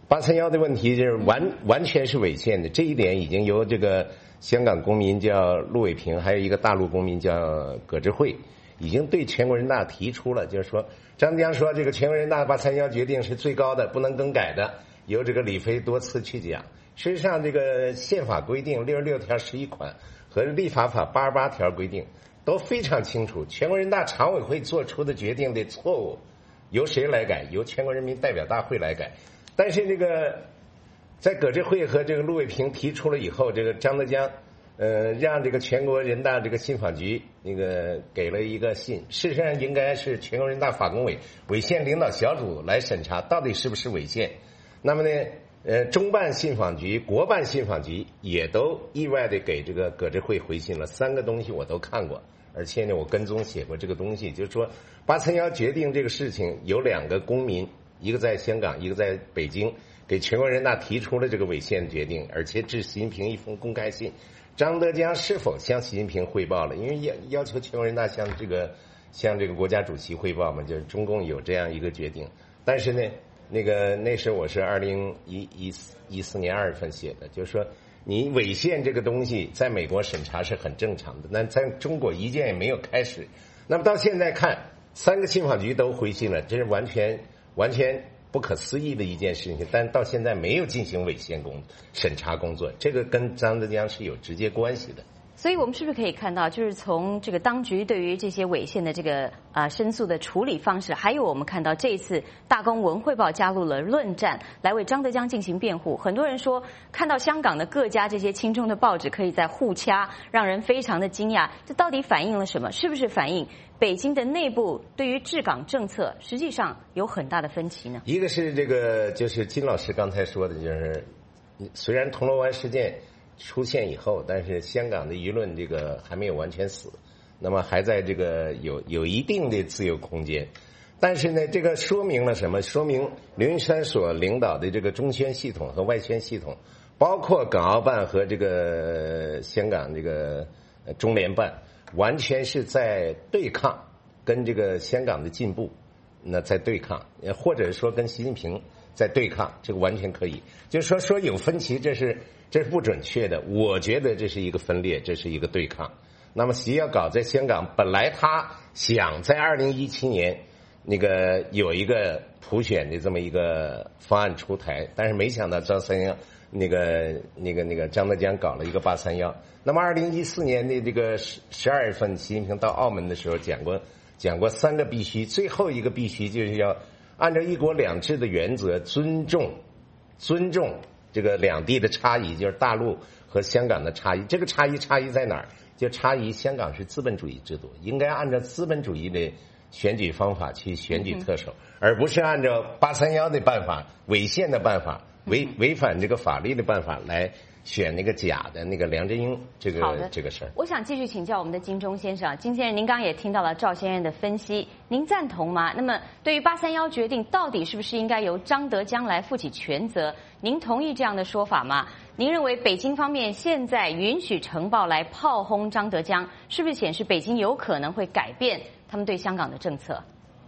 八三幺的问题就是完完全是违宪的，这一点已经由这个香港公民叫陆伟平，还有一个大陆公民叫葛智慧，已经对全国人大提出了，就是说张德江说这个全国人大八三幺决定是最高的，不能更改的，由这个李飞多次去讲。事实上，这个宪法规定六十六条十一款和立法法八十八条规定都非常清楚，全国人大常委会做出的决定的错误由谁来改？由全国人民代表大会来改。但是这个在葛智慧和这个陆伟平提出了以后，这个张德江呃让这个全国人大这个信访局那个给了一个信，事实上应该是全国人大法工委违宪领导小组来审查到底是不是违宪。那么呢呃中办信访局、国办信访局也都意外的给这个葛智慧回信了，三个东西我都看过，而且呢我跟踪写过这个东西，就是说八三幺决定这个事情有两个公民，一个在香港，一个在北京，给全国人大提出了这个违宪决定，而且致习近平一封公开信。张德江是否向习近平汇报了？因为要要求全国人大向这个向这个国家主席汇报嘛，就是中共有这样一个决定。但是呢，那个那时我是二零一一一四年二月份写的，就是说你违宪这个东西在美国审查是很正常的，但在中国一件也没有开始。那么到现在看，三个信访局都回信了，这是完全。完全不可思议的一件事情，但到现在没有进行违宪工审查工作，这个跟张德江是有直接关系的。 所以我们是不是可以看到，就是从这个当局对于这些违宪的这个啊、呃、申诉的处理方式，还有我们看到这一次大公文汇报加入了论战，来为张德江进行辩护。很多人说，看到香港的各家这些亲中的报纸可以在互掐，让人非常的惊讶。这到底反映了什么？是不是反映北京的内部对于治港政策实际上有很大的分歧呢？ 一个是这个，就是金老师刚才说的，就是虽然铜锣湾事件出现以后，但是香港的舆论这个还没有完全死，那么还在这个有有一定的自由空间。但是呢，这个说明了什么？说明刘云山所领导的这个中宣系统和外宣系统，包括港澳办和这个香港这个中联办，完全是在对抗，跟这个香港的进步那在对抗，或者说跟习近平在对抗，这个完全可以。就是说说有分歧，这是这是不准确的。我觉得这是一个分裂，这是一个对抗。那么习要搞在香港，本来他想在二零一七年那个有一个普选的这么一个方案出台，但是没想到张三幺那个那个那个张德江搞了一个八三幺。那么二零一四年的这个十十二月份，习近平到澳门的时候讲过讲过三个必须，最后一个必须就是要按照一国两制的原则，尊重尊重这个两地的差异，就是大陆和香港的差异。这个差异差异在哪儿？就差异香港是资本主义制度，应该按照资本主义的选举方法去选举特首，而不是按照八三幺的办法、违宪的办法、违违反这个法律的办法来选那个假的那个梁振英这个这个事儿。 我想继续请教我们的金钟先生，金先生，您刚刚也听到了赵先生的分析，您赞同吗？那么对于八三幺决定，到底是不是应该由张德江来负起全责？您同意这样的说法吗？您认为北京方面现在允许晨报来炮轰张德江，是不是显示北京有可能会改变他们对香港的政策？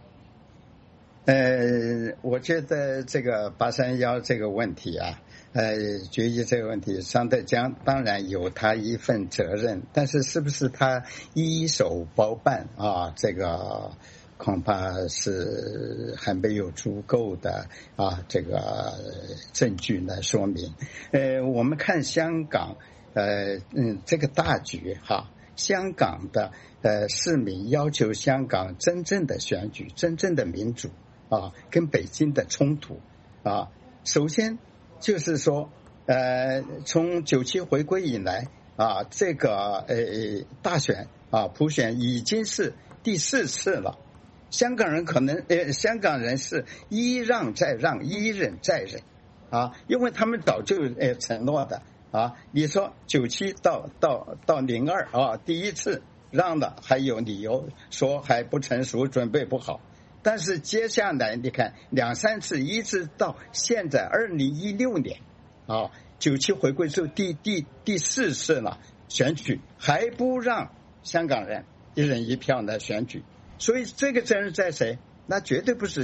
呃，我觉得这个八三幺这个问题啊，呃，决议这个问题，张德江当然有他一份责任，但是是不是他一手包办啊？这个恐怕是还没有足够的啊这个证据来说明。呃，我们看香港，呃嗯这个大局哈，香港的呃市民要求香港真正的选举、真正的民主啊，跟北京的冲突啊，首先就是说，呃，从九七回归以来啊，这个呃大选啊普选已经是第四次了。香港人可能呃，香港人是一让再让，一忍再忍啊，因为他们早就呃承诺的啊。你说九七到到到零二啊，第一次让了还有理由说还不成熟，准备不好。但是接下来你看两三次，一直到现在二零一六年啊，九七回归之后第第第四次了选举，还不让香港人一人一票来选举。所以这个责任在谁？那绝对不是啊、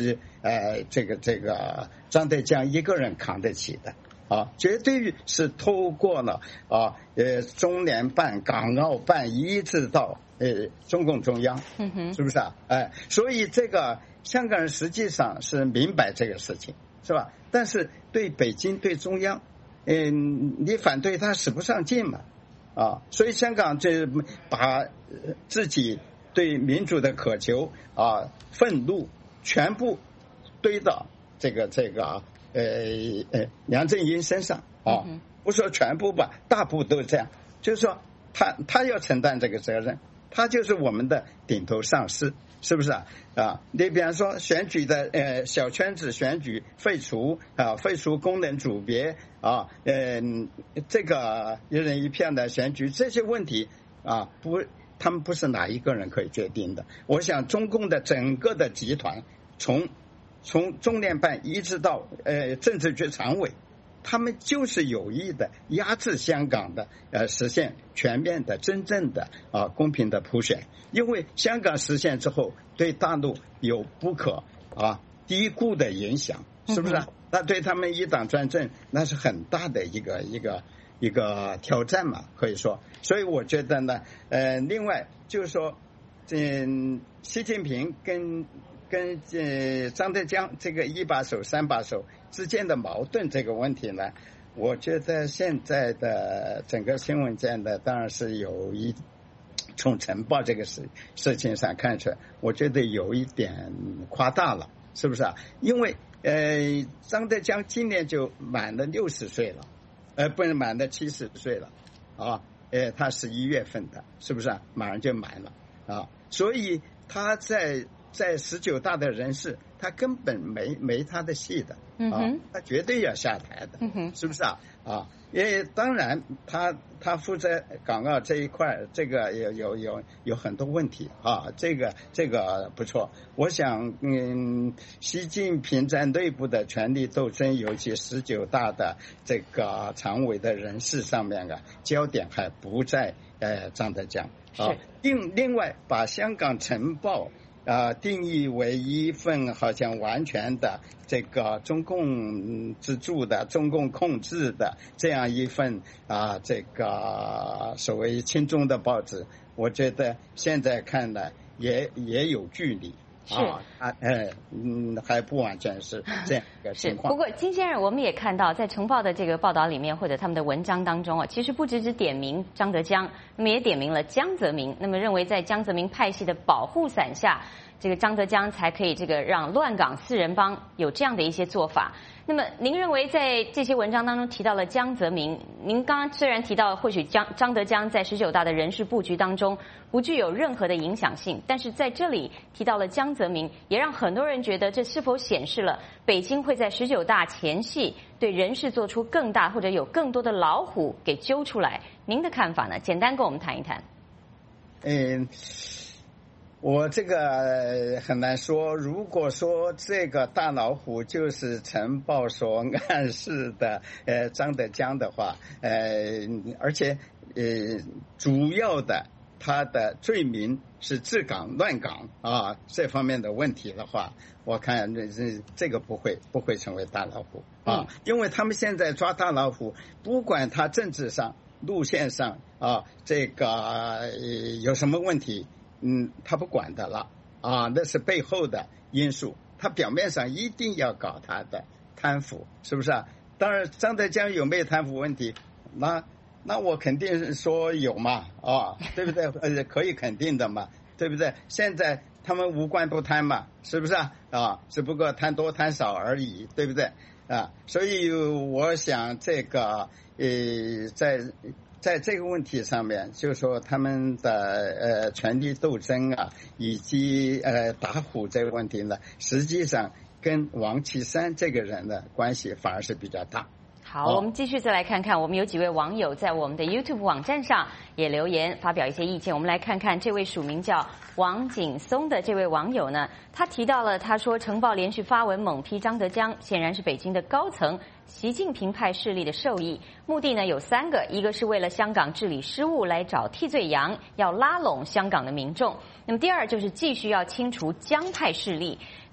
呃这个这个张德江一个人扛得起的。啊，绝对是透过了啊，呃，中联办、港澳办一直到呃中共中央， 嗯哼， 是不是啊？哎，所以这个香港人实际上是明白这个事情，是吧？但是对北京、对中央，嗯，你反对他使不上劲嘛，啊，所以香港这把自己对民主的渴求啊、愤怒全部堆到这个这个啊。呃呃，梁振英身上啊，不说全部吧，大部都这样，就是说他他要承担这个责任，他就是我们的顶头上司，是不是啊？啊，你比方说选举的呃小圈子选举废除啊，废除功能组别啊，嗯、呃，这个一人一票的选举这些问题啊，不，他们不是哪一个人可以决定的。我想中共的整个的集团从。从中联办一直到呃政治局常委，他们就是有意的压制香港的呃实现全面的真正的啊公平的普选，因为香港实现之后对大陆有不可啊低估的影响，是不是啊？那对他们一党专政那是很大的一个一个一个挑战嘛，可以说。所以我觉得呢，呃，另外就是说，嗯，习近平跟。跟呃张德江这个一把手三把手之间的矛盾这个问题呢，我觉得现在的整个新闻界呢，当然是有一从晨报这个事事情上看出来，我觉得有一点夸大了，是不是啊？因为呃张德江今年就满了六十岁了，呃不是满了七十岁了啊，呃他十一月份的，是不是啊？马上就满了啊，所以他在。在十九大的人事，他根本没没他的戏的，啊，他绝对要下台的，是不是啊？啊，也当然他他负责港澳这一块，这个有有有有很多问题啊，这个这个不错。我想，嗯，习近平在内部的权力斗争，尤其十九大的这个常委的人事上面啊，焦点还不在呃张德江啊。另另外，把香港晨报。啊、呃，定义为一份好像完全的这个中共资助的、中共控制的这样一份啊、呃，这个所谓亲中的报纸，我觉得现在看来也也有距离。 是啊，呃，嗯，还不完全是这样一个情况。 不过，金先生，我们也看到，在晨报的这个报道里面，或者他们的文章当中啊，其实不只只点名张德江，那么也点名了江泽民。那么认为在江泽民派系的保护伞下，这个张德江才可以这个让乱港四人帮有这样的一些做法。那么您认为在这些文章当中提到了江泽民，您刚刚虽然提到或许江张德江在十九大的人事布局当中不具有任何的影响性，但是在这里提到了江泽民，也让很多人觉得这是否显示了北京会在十九大前夕对人事做出更大或者有更多的老虎给揪出来？您的看法呢？简单跟我们谈一谈。 嗯。我这个很难说，如果说这个大老虎就是晨报所暗示的呃张德江的话，呃而且呃主要的他的罪名是治港乱港啊这方面的问题的话，我看这这这个不会不会成为大老虎啊，因为他们现在抓大老虎，不管他政治上路线上啊这个、呃、有什么问题。嗯，他不管的了啊，那是背后的因素。他表面上一定要搞他的贪腐，是不是啊？当然，张德江有没有贪腐问题？那那我肯定说有嘛，啊，对不对？呃，可以肯定的嘛，对不对？现在他们无官不贪嘛，是不是啊？啊，只不过贪多贪少而已，对不对？啊，所以我想这个呃，在。在这个问题上面，就是说他们的呃权力斗争啊，以及呃打虎这个问题呢，实际上跟王岐山这个人的关系反而是比较大。 好，我们继续再来看看，我们有几位网友在我们的 YouTube 网站上也留言发表一些意见。我们来看看这位署名叫王景松的这位网友呢，他提到了，他说晨报连续发文猛批张德江，显然是北京的高层习近平派势力的授意，目的呢有三个，一个是为了香港治理失误来找替罪羊，要拉拢香港的民众；那么第二就是继续要清除江派势力。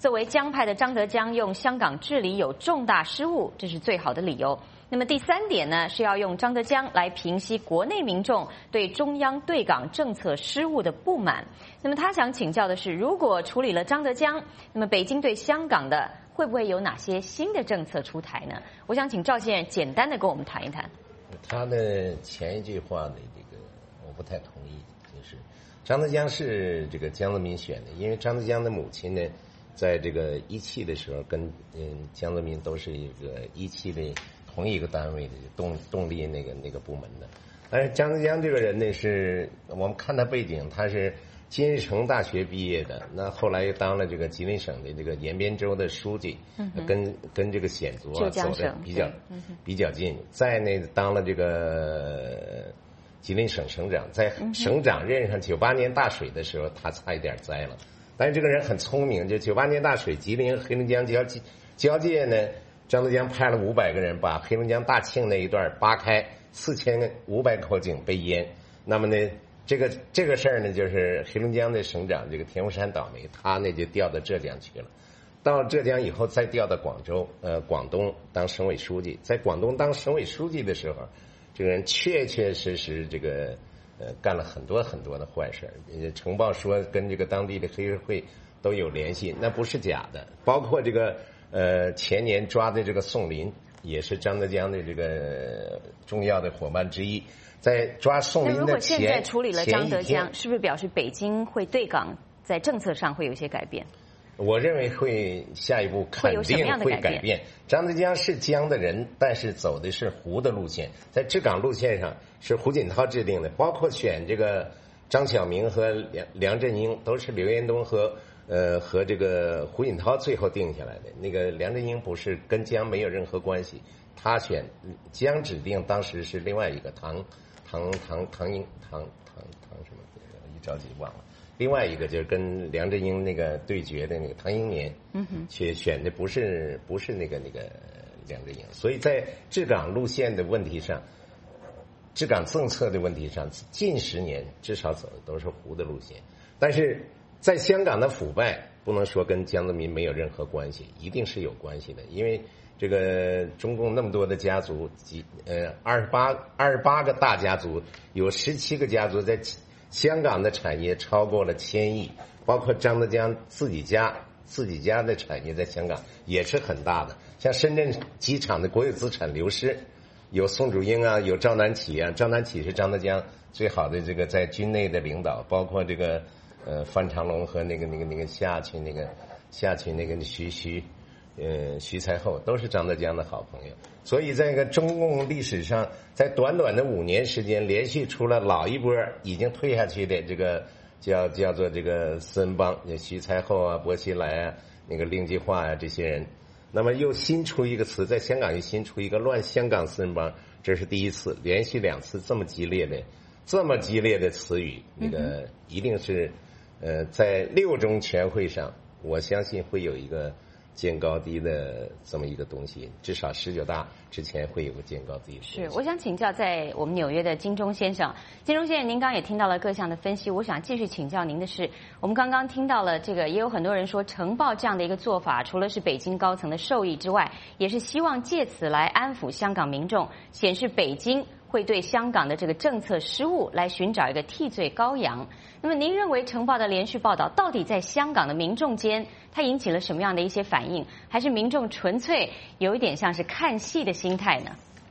作为江派的张德江用香港治理有重大失误，这是最好的理由。那么第三点呢，是要用张德江来平息国内民众对中央对港政策失误的不满。那么他想请教的是，如果处理了张德江，那么北京对香港的会不会有哪些新的政策出台呢？我想请赵先生简单的跟我们谈一谈。 他的前一句话的这个我不太同意，就是张德江是这个江泽民选的，因为张德江的母亲呢，在这个一期的时候跟嗯江泽民都是一个一期的同一个单位的动动力那个那个部门的。但是张德江这个人呢，是我们看他背景，他是金日成大学毕业的，那后来又当了这个吉林省的这个延边州的书记，嗯、跟跟这个显族啊走的比较、嗯、比较近。再呢当了这个吉林省省长，在省长任上九八年大水的时候，他差一点栽了。但是这个人很聪明，就九八年大水，吉林黑龙江交界交界呢，张德江派了五百个人把黑龙江大庆那一段扒开，四千五百口井被淹。那么呢，这个这个事儿呢，就是黑龙江的省长这个田福山倒霉，他呢就调到浙江去了。到浙江以后，再调到广州，呃，广东当省委书记。在广东当省委书记的时候，这个人确确实实这个。呃，干了很多很多的坏事。呃，呈报说跟这个当地的黑社会都有联系，那不是假的。包括这个呃前年抓的这个宋林，也是张德江的这个重要的伙伴之一。在抓宋林的前， 那如果现在处理了张德江，是不是表示北京会对港在政策上会有一些改变？ 我认为会下一步肯定会改变。张德江是江的人，但是走的是湖的路线，在治港路线上是胡锦涛制定的，包括选这个张晓明和梁梁振英都是刘延东和呃和这个胡锦涛最后定下来的。那个梁振英不是跟江没有任何关系，他选江指定当时是另外一个唐唐唐唐英唐唐唐什么，一着急忘了。另外一个就是跟梁振英那个对决的那个唐英年，嗯哼，却选的不是不是那个那个梁振英，所以在治港路线的问题上，治港政策的问题上，近十年至少走的都是湖的路线。但是在香港的腐败，不能说跟江泽民没有任何关系，一定是有关系的，因为这个中共那么多的家族，几呃二十八二十八个大家族，有十七个家族在香港的产业超过了千亿，包括张德江自己家自己家的产业在香港也是很大的。像深圳机场的国有资产流失，有宋祖英啊，有赵南起啊，赵南起是张德江最好的这个在军内的领导，包括这个呃范长龙和那个那个那个下去那个下去那个徐徐呃徐才厚都是张德江的好朋友。所以在这个中共历史上，在短短的五年时间，连续出了老一波已经退下去的这个叫叫做这个四人帮，徐才厚啊、薄熙来啊、那个令计划啊这些人。那么又新出一个词，在香港又新出一个乱香港四人帮，这是第一次，连续两次这么激烈的这么激烈的词语，那个一定是呃在六中全会上，我相信会有一个见高低的这么一个东西，至少十九大之前会有个见高低的。 是，我想请教在我们纽约的金钟先生，金钟先生，您刚刚也听到了各项的分析，我想继续请教您的是，我们刚刚听到了这个，也有很多人说呈报这样的一个做法，除了是北京高层的授意之外，也是希望借此来安抚香港民众，显示北京会对香港的这个政策失误来寻找一个替罪羔羊。那么您认为呈报的连续报道到底在香港的民众间它引起了什么样的一些反应，还是民众纯粹有一点像是看戏的心态呢？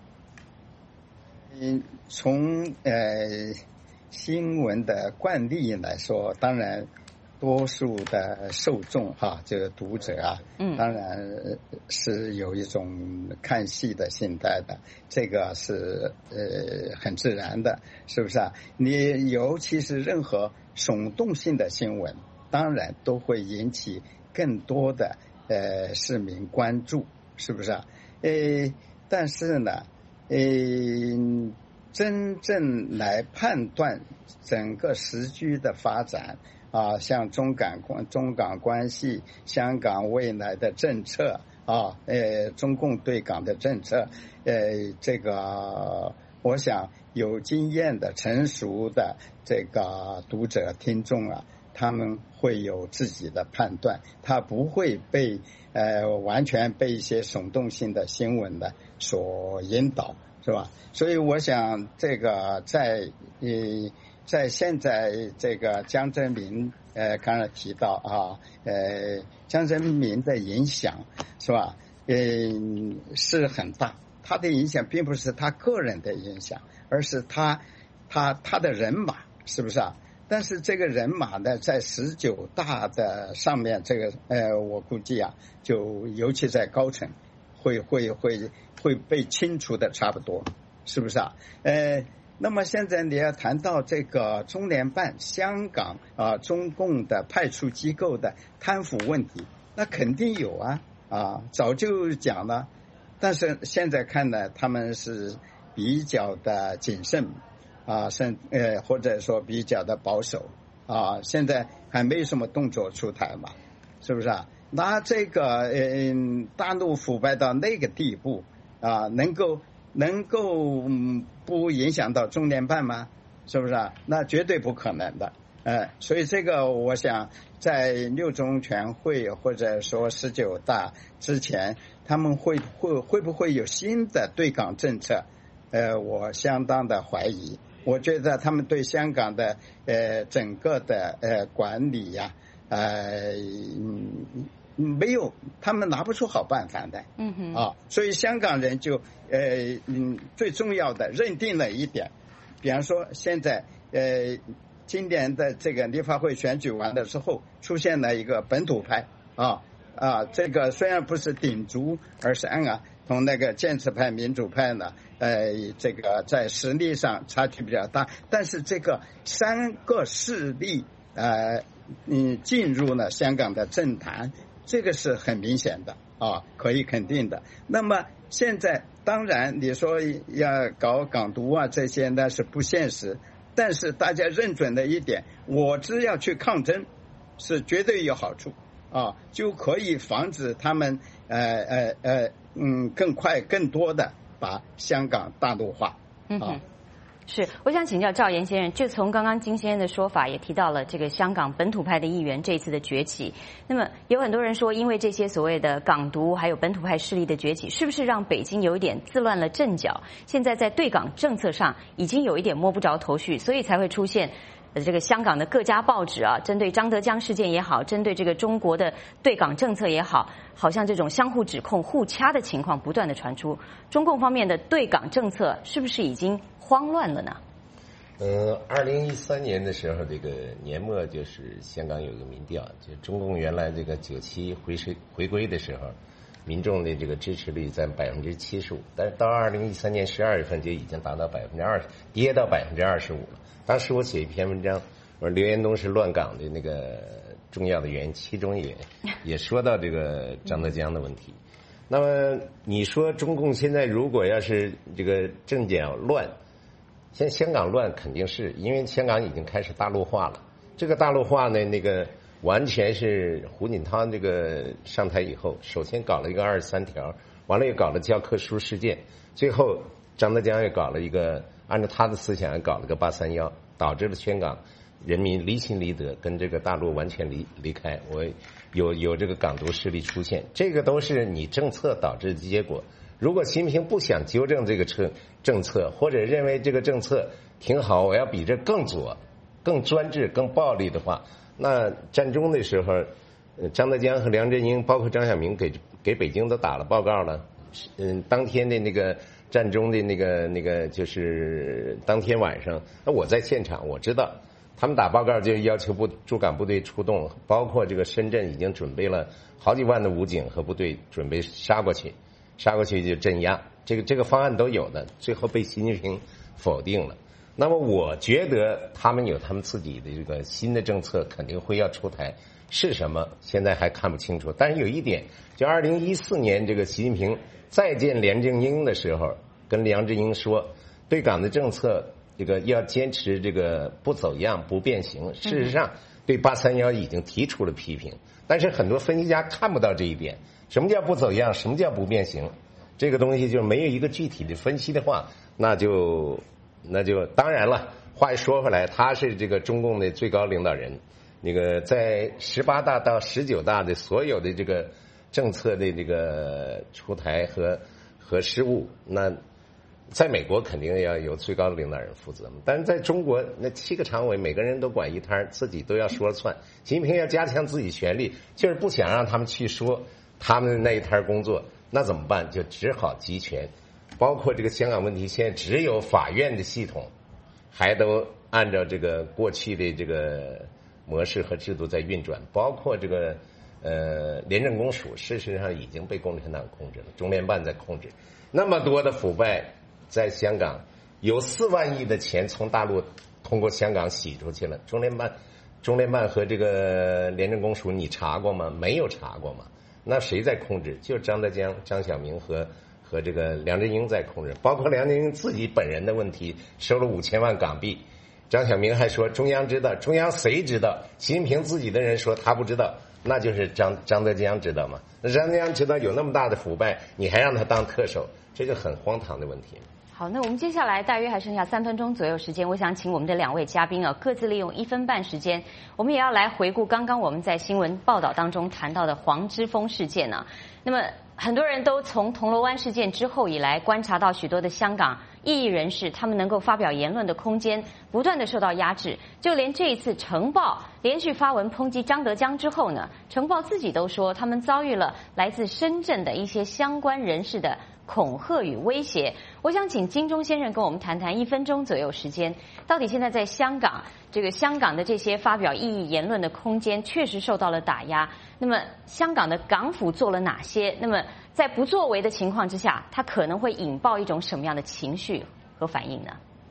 嗯，从呃新闻的惯例来说，当然多数的受众哈、啊，这个读者啊，嗯，当然是有一种看戏的心态的，这个是呃很自然的，是不是啊？你尤其是任何耸动性的新闻，当然都会引起更多的呃市民关注，是不是啊？呃，但是呢，呃，真正来判断整个时局的发展啊，像中港关中港关系、香港未来的政策啊，呃，中共对港的政策，呃，这个我想有经验的、成熟的这个读者听众啊，他他们会有自己的判断，他不会被呃完全被一些耸动性的新闻的所引导，是吧？所以我想这个在呃在现在这个江泽民呃刚才提到啊，呃江泽民的影响是吧？呃是很大，他的影响并不是他个人的影响，而是他他他的人马，是不是啊？但是这个人马呢，在十九大的上面，这个呃，我估计啊，就尤其在高层，会会会会被清除的差不多，是不是啊？呃，那么现在你要谈到这个中联办、香港啊、呃，中共的派出机构的贪腐问题，那肯定有啊啊，早就讲了，但是现在看呢，他们是比较的谨慎。啊，甚呃，或者说比较的保守啊，现在还没什么动作出台嘛，是不是啊？那这个嗯，大陆腐败到那个地步啊，能够能够、嗯、不影响到中联办吗？是不是啊？那绝对不可能的，呃，所以这个我想在六中全会或者说十九大之前，他们会会会不会有新的对港政策？呃，我相当的怀疑。我觉得他们对香港的呃整个的呃管理呀、啊，呃嗯没有，他们拿不出好办法的。嗯哼。啊，所以香港人就呃嗯最重要的认定了一点，比方说现在呃今年的这个立法会选举完了之后，出现了一个本土派啊啊，这个虽然不是鼎足而上啊。同那个建制派、民主派呢，呃，这个在实力上差距比较大，但是这个三个势力呃，嗯，进入了香港的政坛，这个是很明显的啊，可以肯定的。那么现在当然你说要搞港独啊，这些那是不现实，但是大家认准了一点，我只要去抗争，是绝对有好处啊，就可以防止他们呃呃呃。嗯，更快、更多的把香港大陆化。 嗯哼，是，我想请教赵岩先生，就从刚刚金先生的说法，也提到了这个香港本土派的议员这一次的崛起。那么有很多人说，因为这些所谓的港独还有本土派势力的崛起，是不是让北京有一点自乱了阵脚？现在在对港政策上已经有一点摸不着头绪，所以才会出现。这个香港的各家报纸啊，针对张德江事件也好，针对这个中国的对港政策也好，好像这种相互指控、互掐的情况不断的传出。中共方面的对港政策是不是已经慌乱了呢？ 呃，二零一三年的时候，这个年末就是香港有一个民调，就中共原来这个九七回归回归的时候，民众的这个支持率在百分之七十五，但是到二零一三年十二月份就已经达到百分之二十，跌到百分之二十五了。当时我写一篇文章，我说刘延东是乱港的那个重要的原因，其中也也说到这个张德江的问题。那么你说中共现在如果要是这个政检乱，现在香港乱肯定是因为香港已经开始大陆化了。这个大陆化呢，那个完全是胡锦涛这个上台以后，首先搞了一个二十三条，完了又搞了教科书事件，最后张德江又搞了一个。按照他的思想搞了个八三幺，导致了香港人民离心离德，跟这个大陆完全离离开。我有有这个港独势力出现，这个都是你政策导致的结果。如果习近平不想纠正这个政政策，或者认为这个政策挺好，我要比这更左、更专制、更暴力的话，那战中的时候，张德江和梁振英，包括张晓明给给北京都打了报告了。嗯，当天的那个。战中的那个那个就是当天晚上，那我在现场，我知道他们打报告就要求部驻港部队出动，包括这个深圳已经准备了好几万的武警和部队准备杀过去，杀过去就镇压，这个这个方案都有的，最后被习近平否定了。那么我觉得他们有他们自己的这个新的政策，肯定会要出台，是什么现在还看不清楚。但是有一点，就二零一四年这个习近平再见梁振英的时候，跟梁振英说，对港的政策这个要坚持这个不走样、不变形。事实上，对八三幺已经提出了批评，但是很多分析家看不到这一点。什么叫不走样？什么叫不变形？这个东西就没有一个具体的分析的话，那就那就当然了。话说回来，他是这个中共的最高领导人， 那个在十八大到十九大的所有的这个政策的这个出台和和失误，那在美国肯定要由最高的领导人负责，但是在中国那七个常委每个人都管一摊，自己都要说了算。习近平要加强自己权力，就是不想让他们去说他们的那一摊工作，那怎么办？就只好集权。包括这个香港问题，现在只有法院的系统还都按照这个过去的这个模式和制度在运转，包括这个呃廉政公署，事实上已经被共产党控制了，中联办在控制。那么多的腐败在香港，有四万亿的钱从大陆通过香港洗出去了，中联办、中联办和这个廉政公署，你查过吗？没有查过吗？那谁在控制？就是张德江、张晓明和和这个梁振英在控制，包括梁振英自己本人的问题，收了五千万港币。张晓明还说中央知道，中央谁知道？习近平自己的人说他不知道，那就是张张德江知道吗？那张德江知道有那么大的腐败，你还让他当特首，这就很荒唐的问题。 好，那我们接下来大约还剩下三分钟左右时间，我想请我们的两位嘉宾啊，各自利用一分半时间，我们也要来回顾刚刚我们在新闻报道当中谈到的黄之锋事件呢、啊。那么很多人都从铜锣湾事件之后以来观察到许多的香港异议人士，他们能够发表言论的空间不断的受到压制，就连这一次晨报连续发文抨击张德江之后呢，晨报自己都说他们遭遇了来自深圳的一些相关人士的恐吓与威胁。我想请金钟先生跟我们谈谈，一分钟左右时间，到底现在在香港这个香港的这些发表异议言论的空间确实受到了打压，那么香港的港府做了哪些？那么在不作为的情况之下，它可能会引爆一种什么样的情绪和反应呢？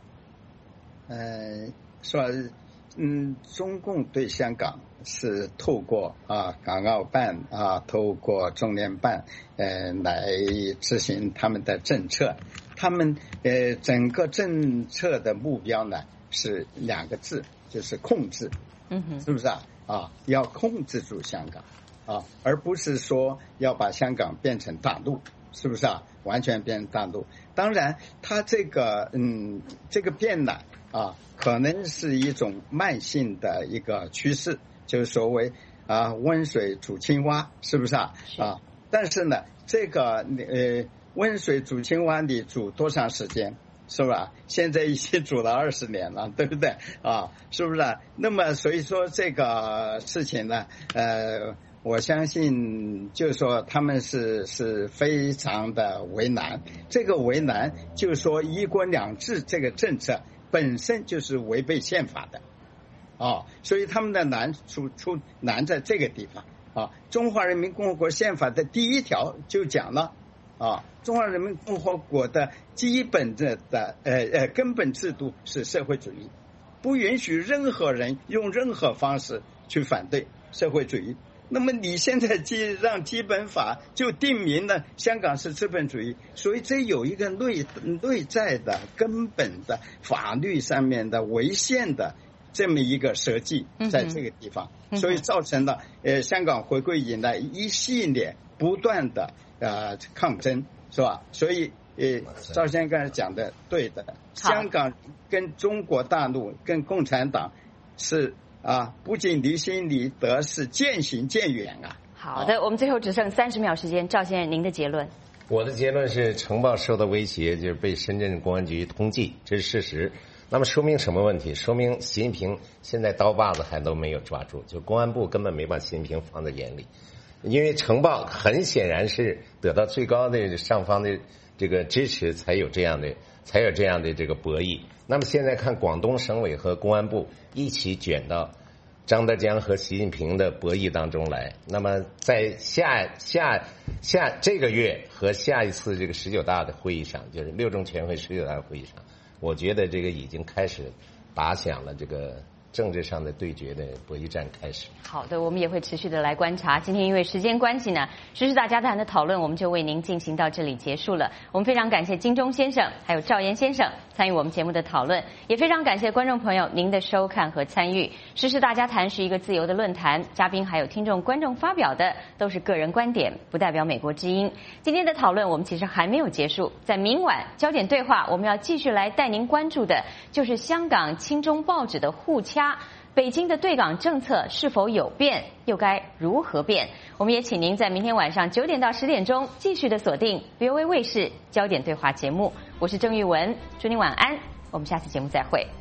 呃，说嗯，中共对香港是透过啊港澳办啊，透过中联办呃来执行他们的政策。他们呃整个政策的目标呢是两个字，就是控制。嗯哼，是不是啊？啊，要控制住香港啊，而不是说要把香港变成大陆，是不是啊？完全变成大陆。当然，它这个嗯这个变呢啊，可能是一种慢性的一个趋势，就是所谓啊温水煮青蛙，是不是啊？是啊，但是呢，这个呃温水煮青蛙你煮多长时间？是吧？现在已经煮了二十年了，对不对啊？是不是啊？那么所以说这个事情呢，呃，我相信就是说他们是是非常的为难。这个为难就是说一国两制这个政策本身就是违背宪法的啊，所以他们的难处出难在这个地方啊。中华人民共和国宪法的第一条就讲了。啊，中华人民共和国的基本的的呃呃根本制度是社会主义，不允许任何人用任何方式去反对社会主义。那么你现在基让基本法就定明了香港是资本主义，所以这有一个内内在的根本的法律上面的违宪的这么一个设计在这个地方，嗯、所以造成了呃香港回归以来一系列不断的。呃，抗争是吧？所以，呃，赵先生刚才讲的对的，香港跟中国大陆、跟共产党是啊，不仅离心离德，是渐行渐远啊。 好的，我们最后只剩三十秒时间，赵先生，您的结论？ 我的结论是，晨报受到威胁，就是被深圳公安局通缉，这是事实。那么说明什么问题？说明习近平现在刀把子还都没有抓住，就公安部根本没把习近平放在眼里。因为晨报很显然是得到最高的上方的这个支持，才有这样的才有这样的这个博弈。那么现在看广东省委和公安部一起卷到张德江和习近平的博弈当中来。那么在下下下这个月和下一次这个十九大的会议上，就是六中全会十九大的会议上，我觉得这个已经开始打响了这个。政治上的对决的博弈战开始。 好的，我们也会持续的来观察。今天因为时间关系呢，时事大家谈的讨论我们就为您进行到这里结束了。我们非常感谢金钟先生还有赵岩先生参与我们节目的讨论，也非常感谢观众朋友您的收看和参与。时事大家谈是一个自由的论坛，嘉宾还有听众观众发表的都是个人观点，不代表美国之音。今天的讨论我们其实还没有结束，在明晚焦点对话我们要继续来带您关注的就是香港亲中报纸的互掐北京的对港政策是否有变，又该如何变？我们也请您在明天晚上九点到十点钟继续的锁定 V O A 卫视焦点对话节目。我是郑玉文，祝您晚安，我们下次节目再会。